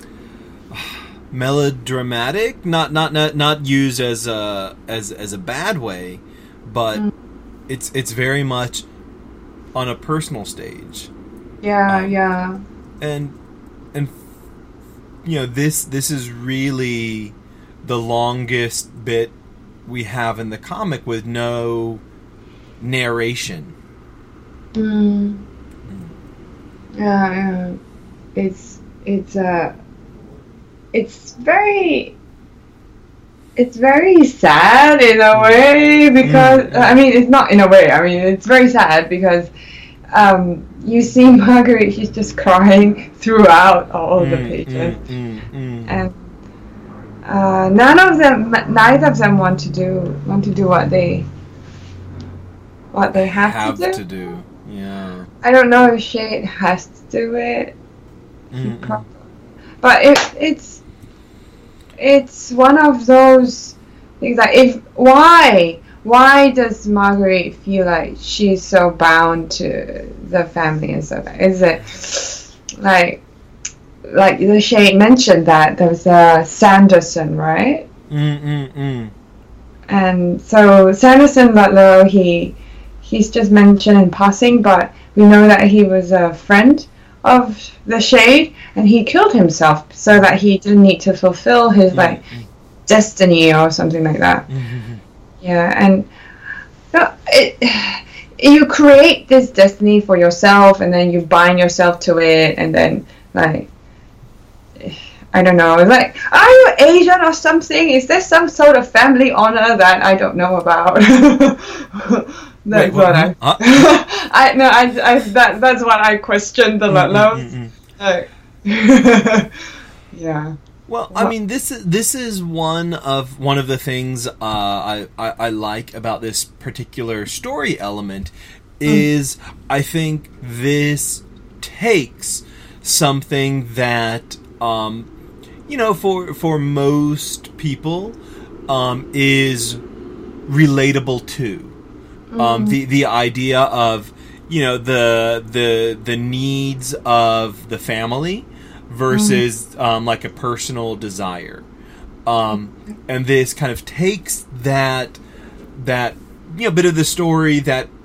melodramatic, not not not not used as a as as a bad way, but Mm. it's it's very much on a personal stage. Yeah, Um, yeah. and and you know, this this is really the longest bit we have in the comic with no narration. Mm. Yeah, yeah. It's it's uh it's very it's very sad in a way because Mm. I mean it's not in a way. I mean it's very sad because um you see Marguerite, she's just crying throughout all the Mm, pages, mm, mm, mm. and uh, none of them, neither of them want to do want to do what they what they have, have to do. to do. Yeah. I don't know if Shade has to do it, Mm, mm. Pro- but it, it's it's one of those things that if why why does Marguerite feel like she's so bound to the family and stuff? Is it like like the Shade mentioned that there was a Sanderson, right? Mm, mm, mm. And so Sanderson Ludlow, he he's just mentioned in passing, but we know that he was a friend of the Shade, and he killed himself so that he didn't need to fulfill his like Mm, destiny or something like that. mm, mm, Yeah, and no, it, you create this destiny for yourself, and then you bind yourself to it, and then like I don't know, like, are you Asian or something? Is there some sort of family honor that I don't know about? That's Wait, what what? I. Huh? I no, I, I that that's what I questioned the Mm, mm, Ludlows. mm, mm. Like, yeah. Well, I mean, this is this is one of one of the things uh, I, I I like about this particular story element is I think this takes something that um, you know for for most people um, is relatable to um, the the idea of you know the the the needs of the family versus um, like a personal desire, um, and this kind of takes that that you know bit of the story that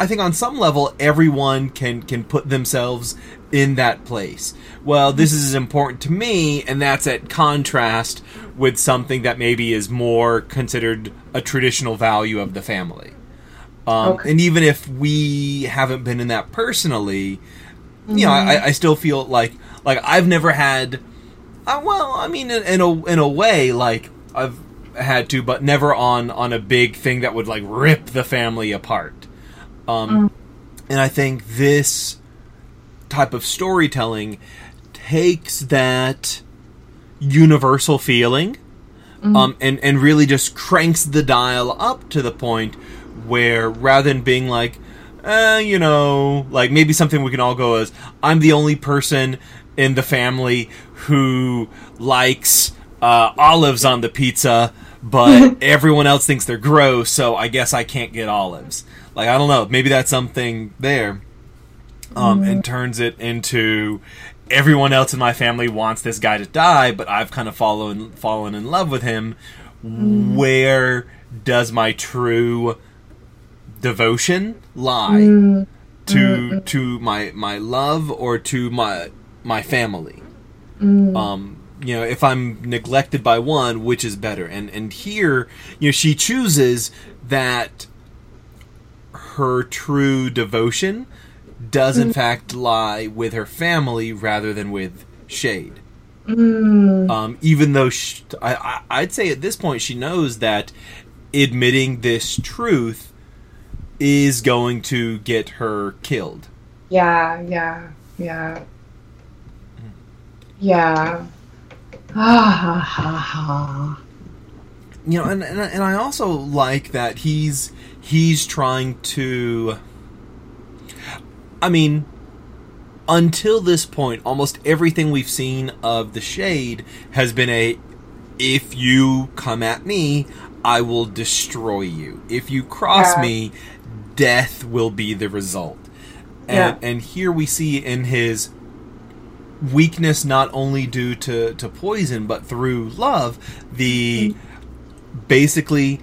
I think on some level, everyone can, can put themselves in that place. Well, this is important to me, and that's at contrast with something that maybe is more considered a traditional value of the family. Um, okay. And even if we haven't been in that personally, mm-hmm. you know, I, I still feel like like I've never had. Uh, well, I mean, in, in a in a way, like I've had to, but never on on a big thing that would like rip the family apart. Um, mm. And I think this type of storytelling takes that universal feeling mm-hmm. um, and, and really just cranks the dial up to the point where rather than being like, eh, you know, like maybe something we can all go as, I'm the only person in the family who likes uh, olives on the pizza, but everyone else thinks they're gross, so I guess I can't get olives. Like, I don't know, maybe that's something there. Um, mm-hmm. And turns it into everyone else in my family wants this guy to die, but I've kind of fallen fallen in love with him. Mm-hmm. Where does my true devotion lie? Mm-hmm. To mm-hmm. to my my love or to my my family? Mm-hmm. Um, you know, if I'm neglected by one, which is better? And and here, you know, she chooses that her true devotion does in mm. fact lie with her family rather than with Shade. Mm. Um, even though she, I, I, I'd say at this point she knows that admitting this truth is going to get her killed. Yeah, yeah, yeah. Yeah. Ah, ha, ha. You know, and, and and I also like that he's he's trying to. I mean, until this point, almost everything we've seen of the Shade has been a, if you come at me, I will destroy you. If you cross yeah. me, death will be the result. And, yeah. and here we see in his weakness, not only due to, to poison, but through love, the mm-hmm. basically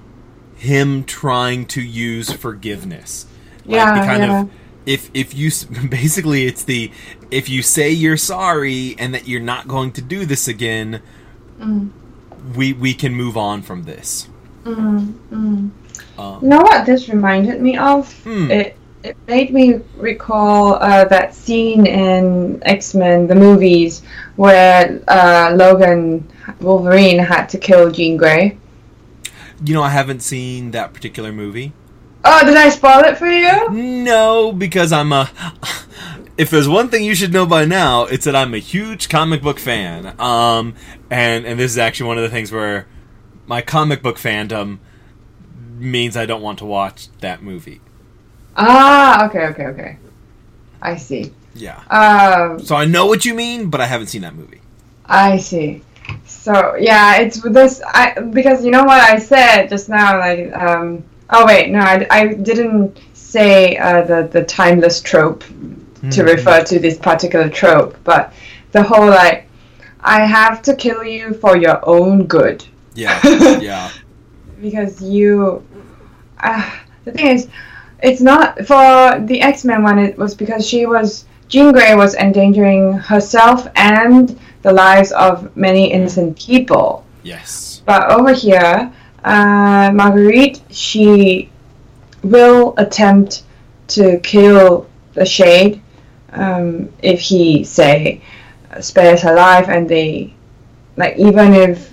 him trying to use forgiveness. Like yeah, the kind yeah. of If if you basically it's the if you say you're sorry and that you're not going to do this again, mm. we we can move on from this. Mm, mm. Um, you know what this reminded me of? Mm. It it made me recall uh, that scene in X-Men the movies where uh, Logan Wolverine had to kill Jean Grey. You know, I haven't seen that particular movie. Oh, did I spoil it for you? No, because I'm a... If there's one thing you should know by now, it's that I'm a huge comic book fan. Um, and, and this is actually one of the things where my comic book fandom means I don't want to watch that movie. Ah, okay, okay, okay. I see. Yeah. Um, so I know what you mean, but I haven't seen that movie. I see. So, yeah, it's this... I because you know what I said just now, like... Um, Oh wait, no, I, I didn't say uh, the the timeless trope mm-hmm. to refer to this particular trope, but the whole like, I have to kill you for your own good. Yeah, yeah. Because you, uh, the thing is, it's not for the X-Men one. It was because she was Jean Grey was endangering herself and the lives of many innocent people. Yes. But over here. Uh, Marguerite, she will attempt to kill the Shade um, if he, say, spares her life, and they, like, even if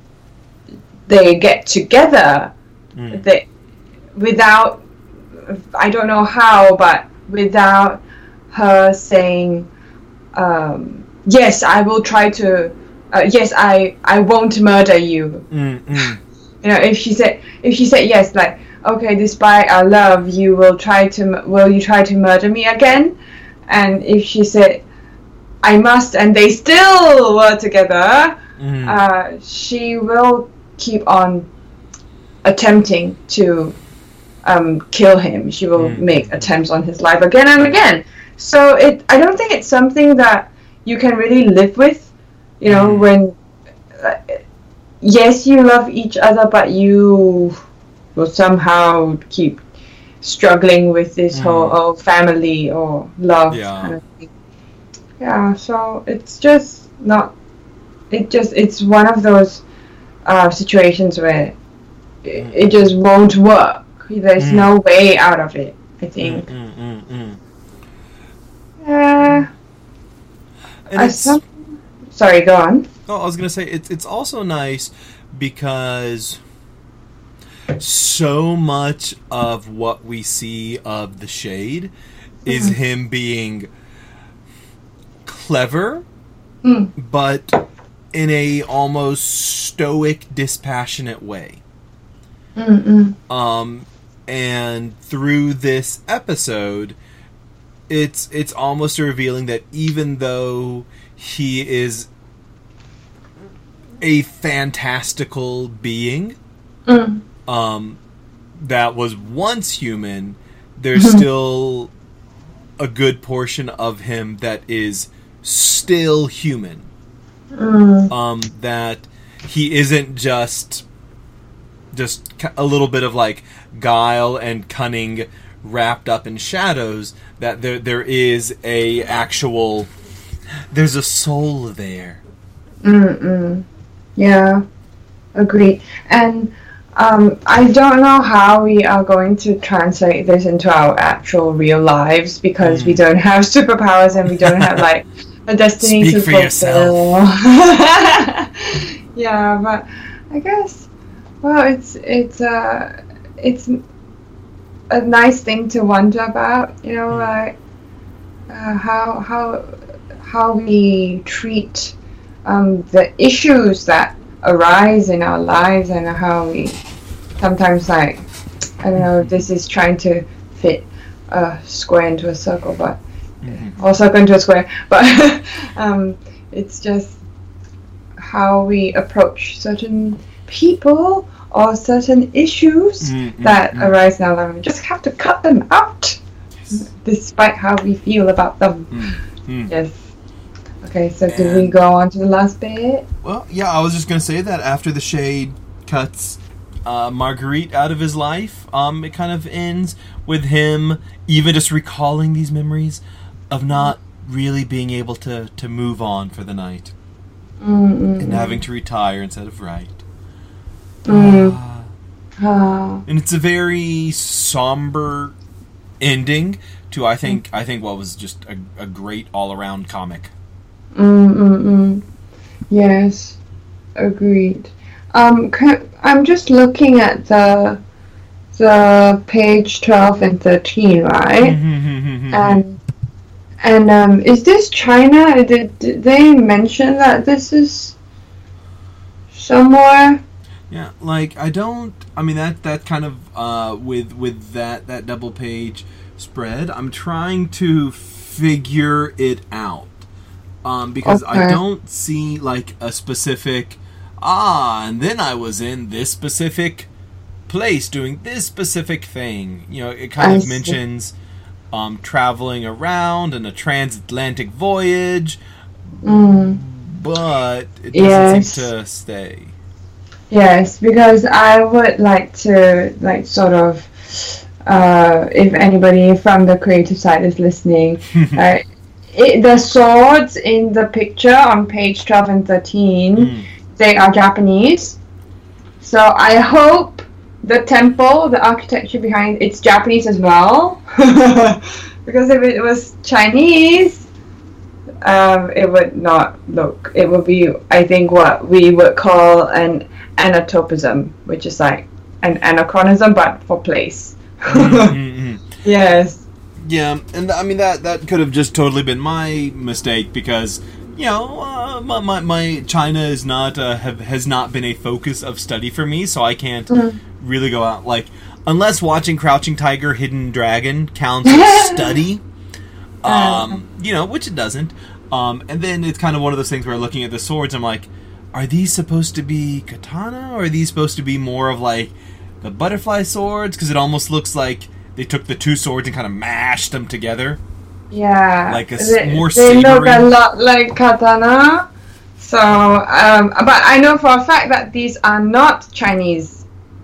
they get together, mm. they, without, I don't know how, but without her saying, um, yes, I will try to, uh, yes, I, I won't murder you. Mm-hmm. You know, if she said, if she said yes, like, okay, despite our love, you will try to, will you try to murder me again? And if she said, I must, and they still were together, mm-hmm. uh, she will keep on attempting to um, kill him. She will mm-hmm. make attempts on his life again and again. So it, I don't think it's something that you can really live with. You know, mm-hmm. when. Uh, Yes, you love each other, but you will somehow keep struggling with this Mm. whole oh, family or love Yeah. kind of thing. Yeah, so it's just not. It just it's one of those uh, situations where it, it just won't work. There's Mm. no way out of it. I think. Mm, mm, mm, mm. Yeah. And I it's, some- Sorry, go on. oh, I was gonna say it's it's also nice because so much of what we see of the Shade is Mhm. him being clever, Mm. but in a almost stoic, dispassionate way. Mm-mm. Um, and through this episode, it's it's almost revealing that even though he is a fantastical being, Mm. um, that was once human, there's still a good portion of him that is still human. Mm. Um, that he isn't just just ca- a little bit of like guile and cunning wrapped up in shadows. That there there is a actual there's a soul there. Mm-mm. Yeah, agreed. And um, I don't know how we are going to translate this into our actual real lives because Mm. we don't have superpowers and we don't have like a destiny Speak to for fulfill. yourself. Yeah, but I guess well, it's it's uh it's a nice thing to wonder about. You know, Mm. like uh, how how how we treat um, the issues that arise in our lives and how we sometimes like I don't know if this is trying to fit a square into a circle but Mhm. or circle into a square but um, it's just how we approach certain people or certain issues Mm, mm, that mm. arise in our life. We just have to cut them out despite how we feel about them. Mm, mm. Yes. Okay, so do we And- go on to the last bit? Well, yeah, I was just gonna say that after the Shade cuts uh, Marguerite out of his life, um, it kind of ends with him even just recalling these memories of not really being able to, to move on for the night Mm-mm. and having to retire instead of write. Mm. Ah. Ah. And it's a very somber ending to I think I think what was just a, a great all around comic. Mm-mm-mm. Yes, agreed. Um, can, I'm just looking at the the page twelve and thirteen, right? And and um, is this China? Did, did they mention that this is somewhere? Yeah, like I don't. I mean that that kind of uh, with with that that double page spread. I'm trying to figure it out um, because I Okay. don't see like a specific. Ah, and then I was in this specific place doing this specific thing. You know, it kind I of see. mentions um, traveling around and a transatlantic voyage, Mm. but it doesn't Yes. seem to stay. Yes, because I would like to like sort of uh, if anybody from the creative side is listening, uh, it, the swords in the picture on page twelve and thirteen, Mm. they are Japanese. So I hope the temple, the architecture behind it's Japanese as well. Because if it was Chinese, um, it would not look. It would be, I think, what we would call an anatopism, which is like an anachronism but for place. Mm-mm. Yes. Yeah, and I mean that that could have just totally been my mistake because you know uh, my, my my China is not uh, have has not been a focus of study for me, so I can't Mhm. really go out like unless watching Crouching Tiger, Hidden Dragon counts as study. Um, you know, which it doesn't. Um, and then it's kind of one of those things where looking at the swords, I'm like, are these supposed to be katana, or are these supposed to be more of like the butterfly swords? Because it almost looks like they took the two swords and kind of mashed them together. Yeah. Like a s- they, more they look savory- a lot like katana. So, um, but I know for a fact that these are not Chinese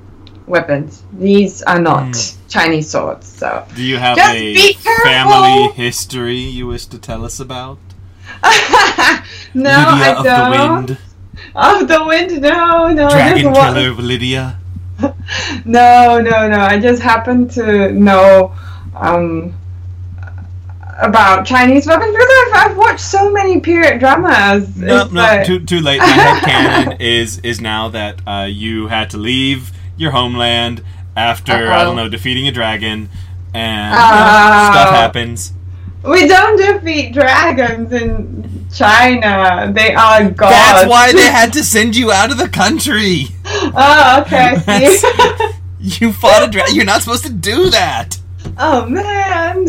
weapons. These are not Mm. Chinese swords. So Do you have Just a be careful! family history you wish to tell us about? no, Lydia I of don't. the Wind, Of the wind, no, no. Dragon just one- Killer Lydia. No, no, no. I just happen to know um, about Chinese weapons because I've, I've watched so many period dramas. No, It's no, like- too too late. My headcanon is is now that uh, you had to leave your homeland after I Uh-oh. don't know defeating a dragon, and Oh. you know, stuff happens. We don't defeat dragons in China. They are gods. That's why they had to send you out of the country. Oh, okay. I see. You fought a dragon. You're not supposed to do that. Oh man.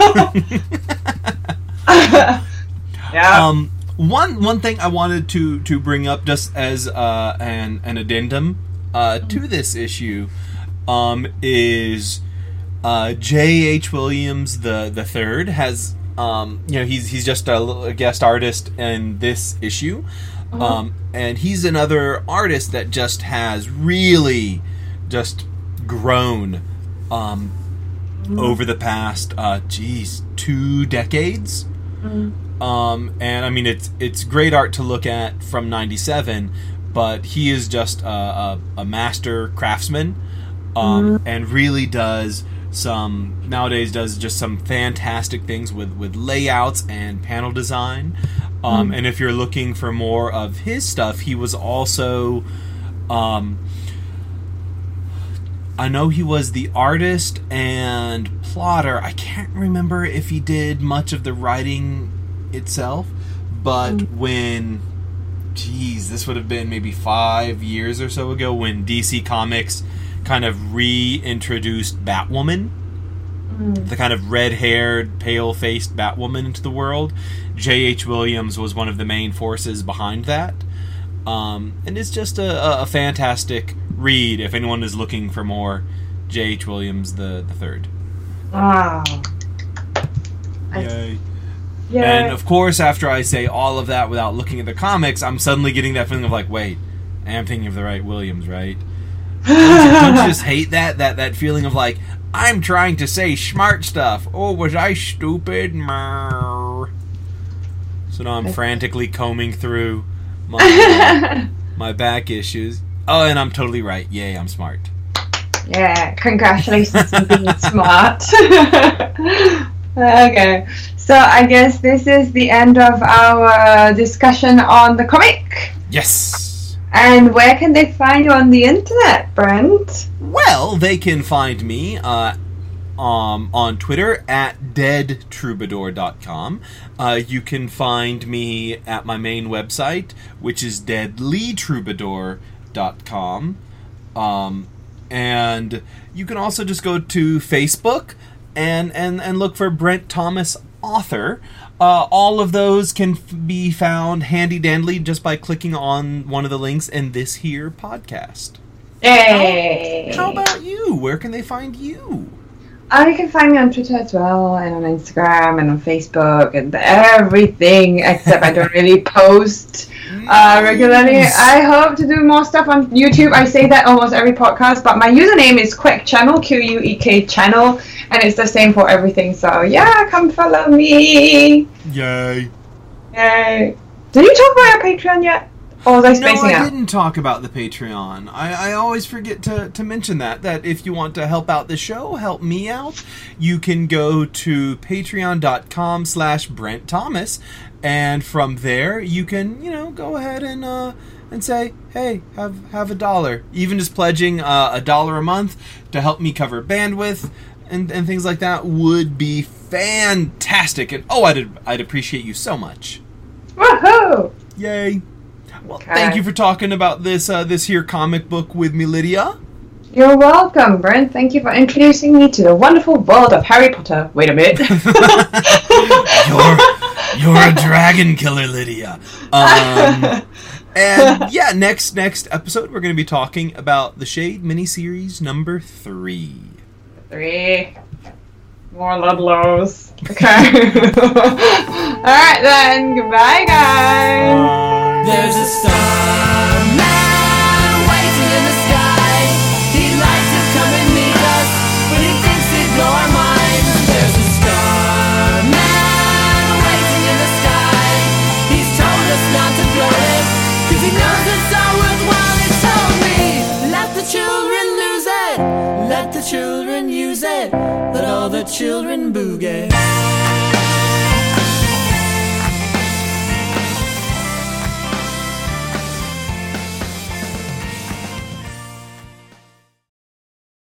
yeah. Um, one one thing I wanted to to bring up just as uh, an an addendum uh, to this issue um, is uh, J H. Williams the the third has um, you know he's he's just a, little- a guest artist in this issue, um, and he's another artist that just has really just grown um, over the past uh, geez two decades. Um, and I mean, it's it's great art to look at from ninety-seven, but he is just a, a, a master craftsman, um, and really does some, nowadays does just some fantastic things with, with layouts and panel design. Um, and if you're looking for more of his stuff, he was also, um, I know he was the artist and plotter. I can't remember if he did much of the writing itself, but mm. when, geez, this would have been maybe five years or so ago when D C Comics kind of reintroduced Batwoman, mm. the kind of red-haired, pale-faced Batwoman into the world. J H. Williams was one of the main forces behind that. Um, and it's just a, a fantastic read if anyone is looking for more J H. Williams the, the third. Wow. Yay. Yeah. And of course, after I say all of that without looking at the comics, I'm suddenly getting that feeling of like, wait, I am thinking of the right Williams, right? Don't you, don't you just hate that? That that feeling of like, I'm trying to say smart stuff. Oh, was I stupid? Mrr. So now I'm frantically combing through my, my back issues. Oh, and I'm totally right. Yay, I'm smart. Yeah, congratulations on being smart. Okay, so I guess this is the end of our discussion on the comic. Yes. And where can they find you on the internet, Brent? Well, they can find me uh, um, on Twitter at dead troubadour dot com. Uh, you can find me at my main website, which is deadly troubadour dot com. Um, and you can also just go to Facebook and, and, and look for Brent Thomas Author. Uh, all of those can f- be found handy-dandy just by clicking on one of the links in this here podcast. Hey! How about you? Where can they find you? Oh, you can find me on Twitter as well, and on Instagram, and on Facebook, and everything, except I don't really post uh, regularly. I hope to do more stuff on YouTube. I say that almost every podcast, but my username is Queck Channel, Q U E K Channel, and it's the same for everything, so yeah, come follow me! Yay. Yay! Did you talk about our Patreon yet? Or was I No, spacing I out? didn't talk about the Patreon. I, I always forget to, to mention that, that if you want to help out the show, help me out, you can go to patreon.com slash Brent Thomas, and from there you can, you know, go ahead and uh, and say, hey, have have a dollar. Even just pledging uh, a dollar a month to help me cover bandwidth and, and things like that would be fantastic. And oh, I'd, I'd appreciate you so much. Woohoo! Yay. Well, Okay. thank you for talking about this uh, this here comic book with me, Lydia. You're welcome, Brent. Thank you for introducing me to the wonderful world of Harry Potter. Wait a minute. You're you're a dragon killer, Lydia. Um, and yeah, next next episode we're going to be talking about the Shade miniseries number three. Three. More Ludlows. Okay. Alright then. Goodbye, guys. There's a starman waiting in the sky. He lights children boogie.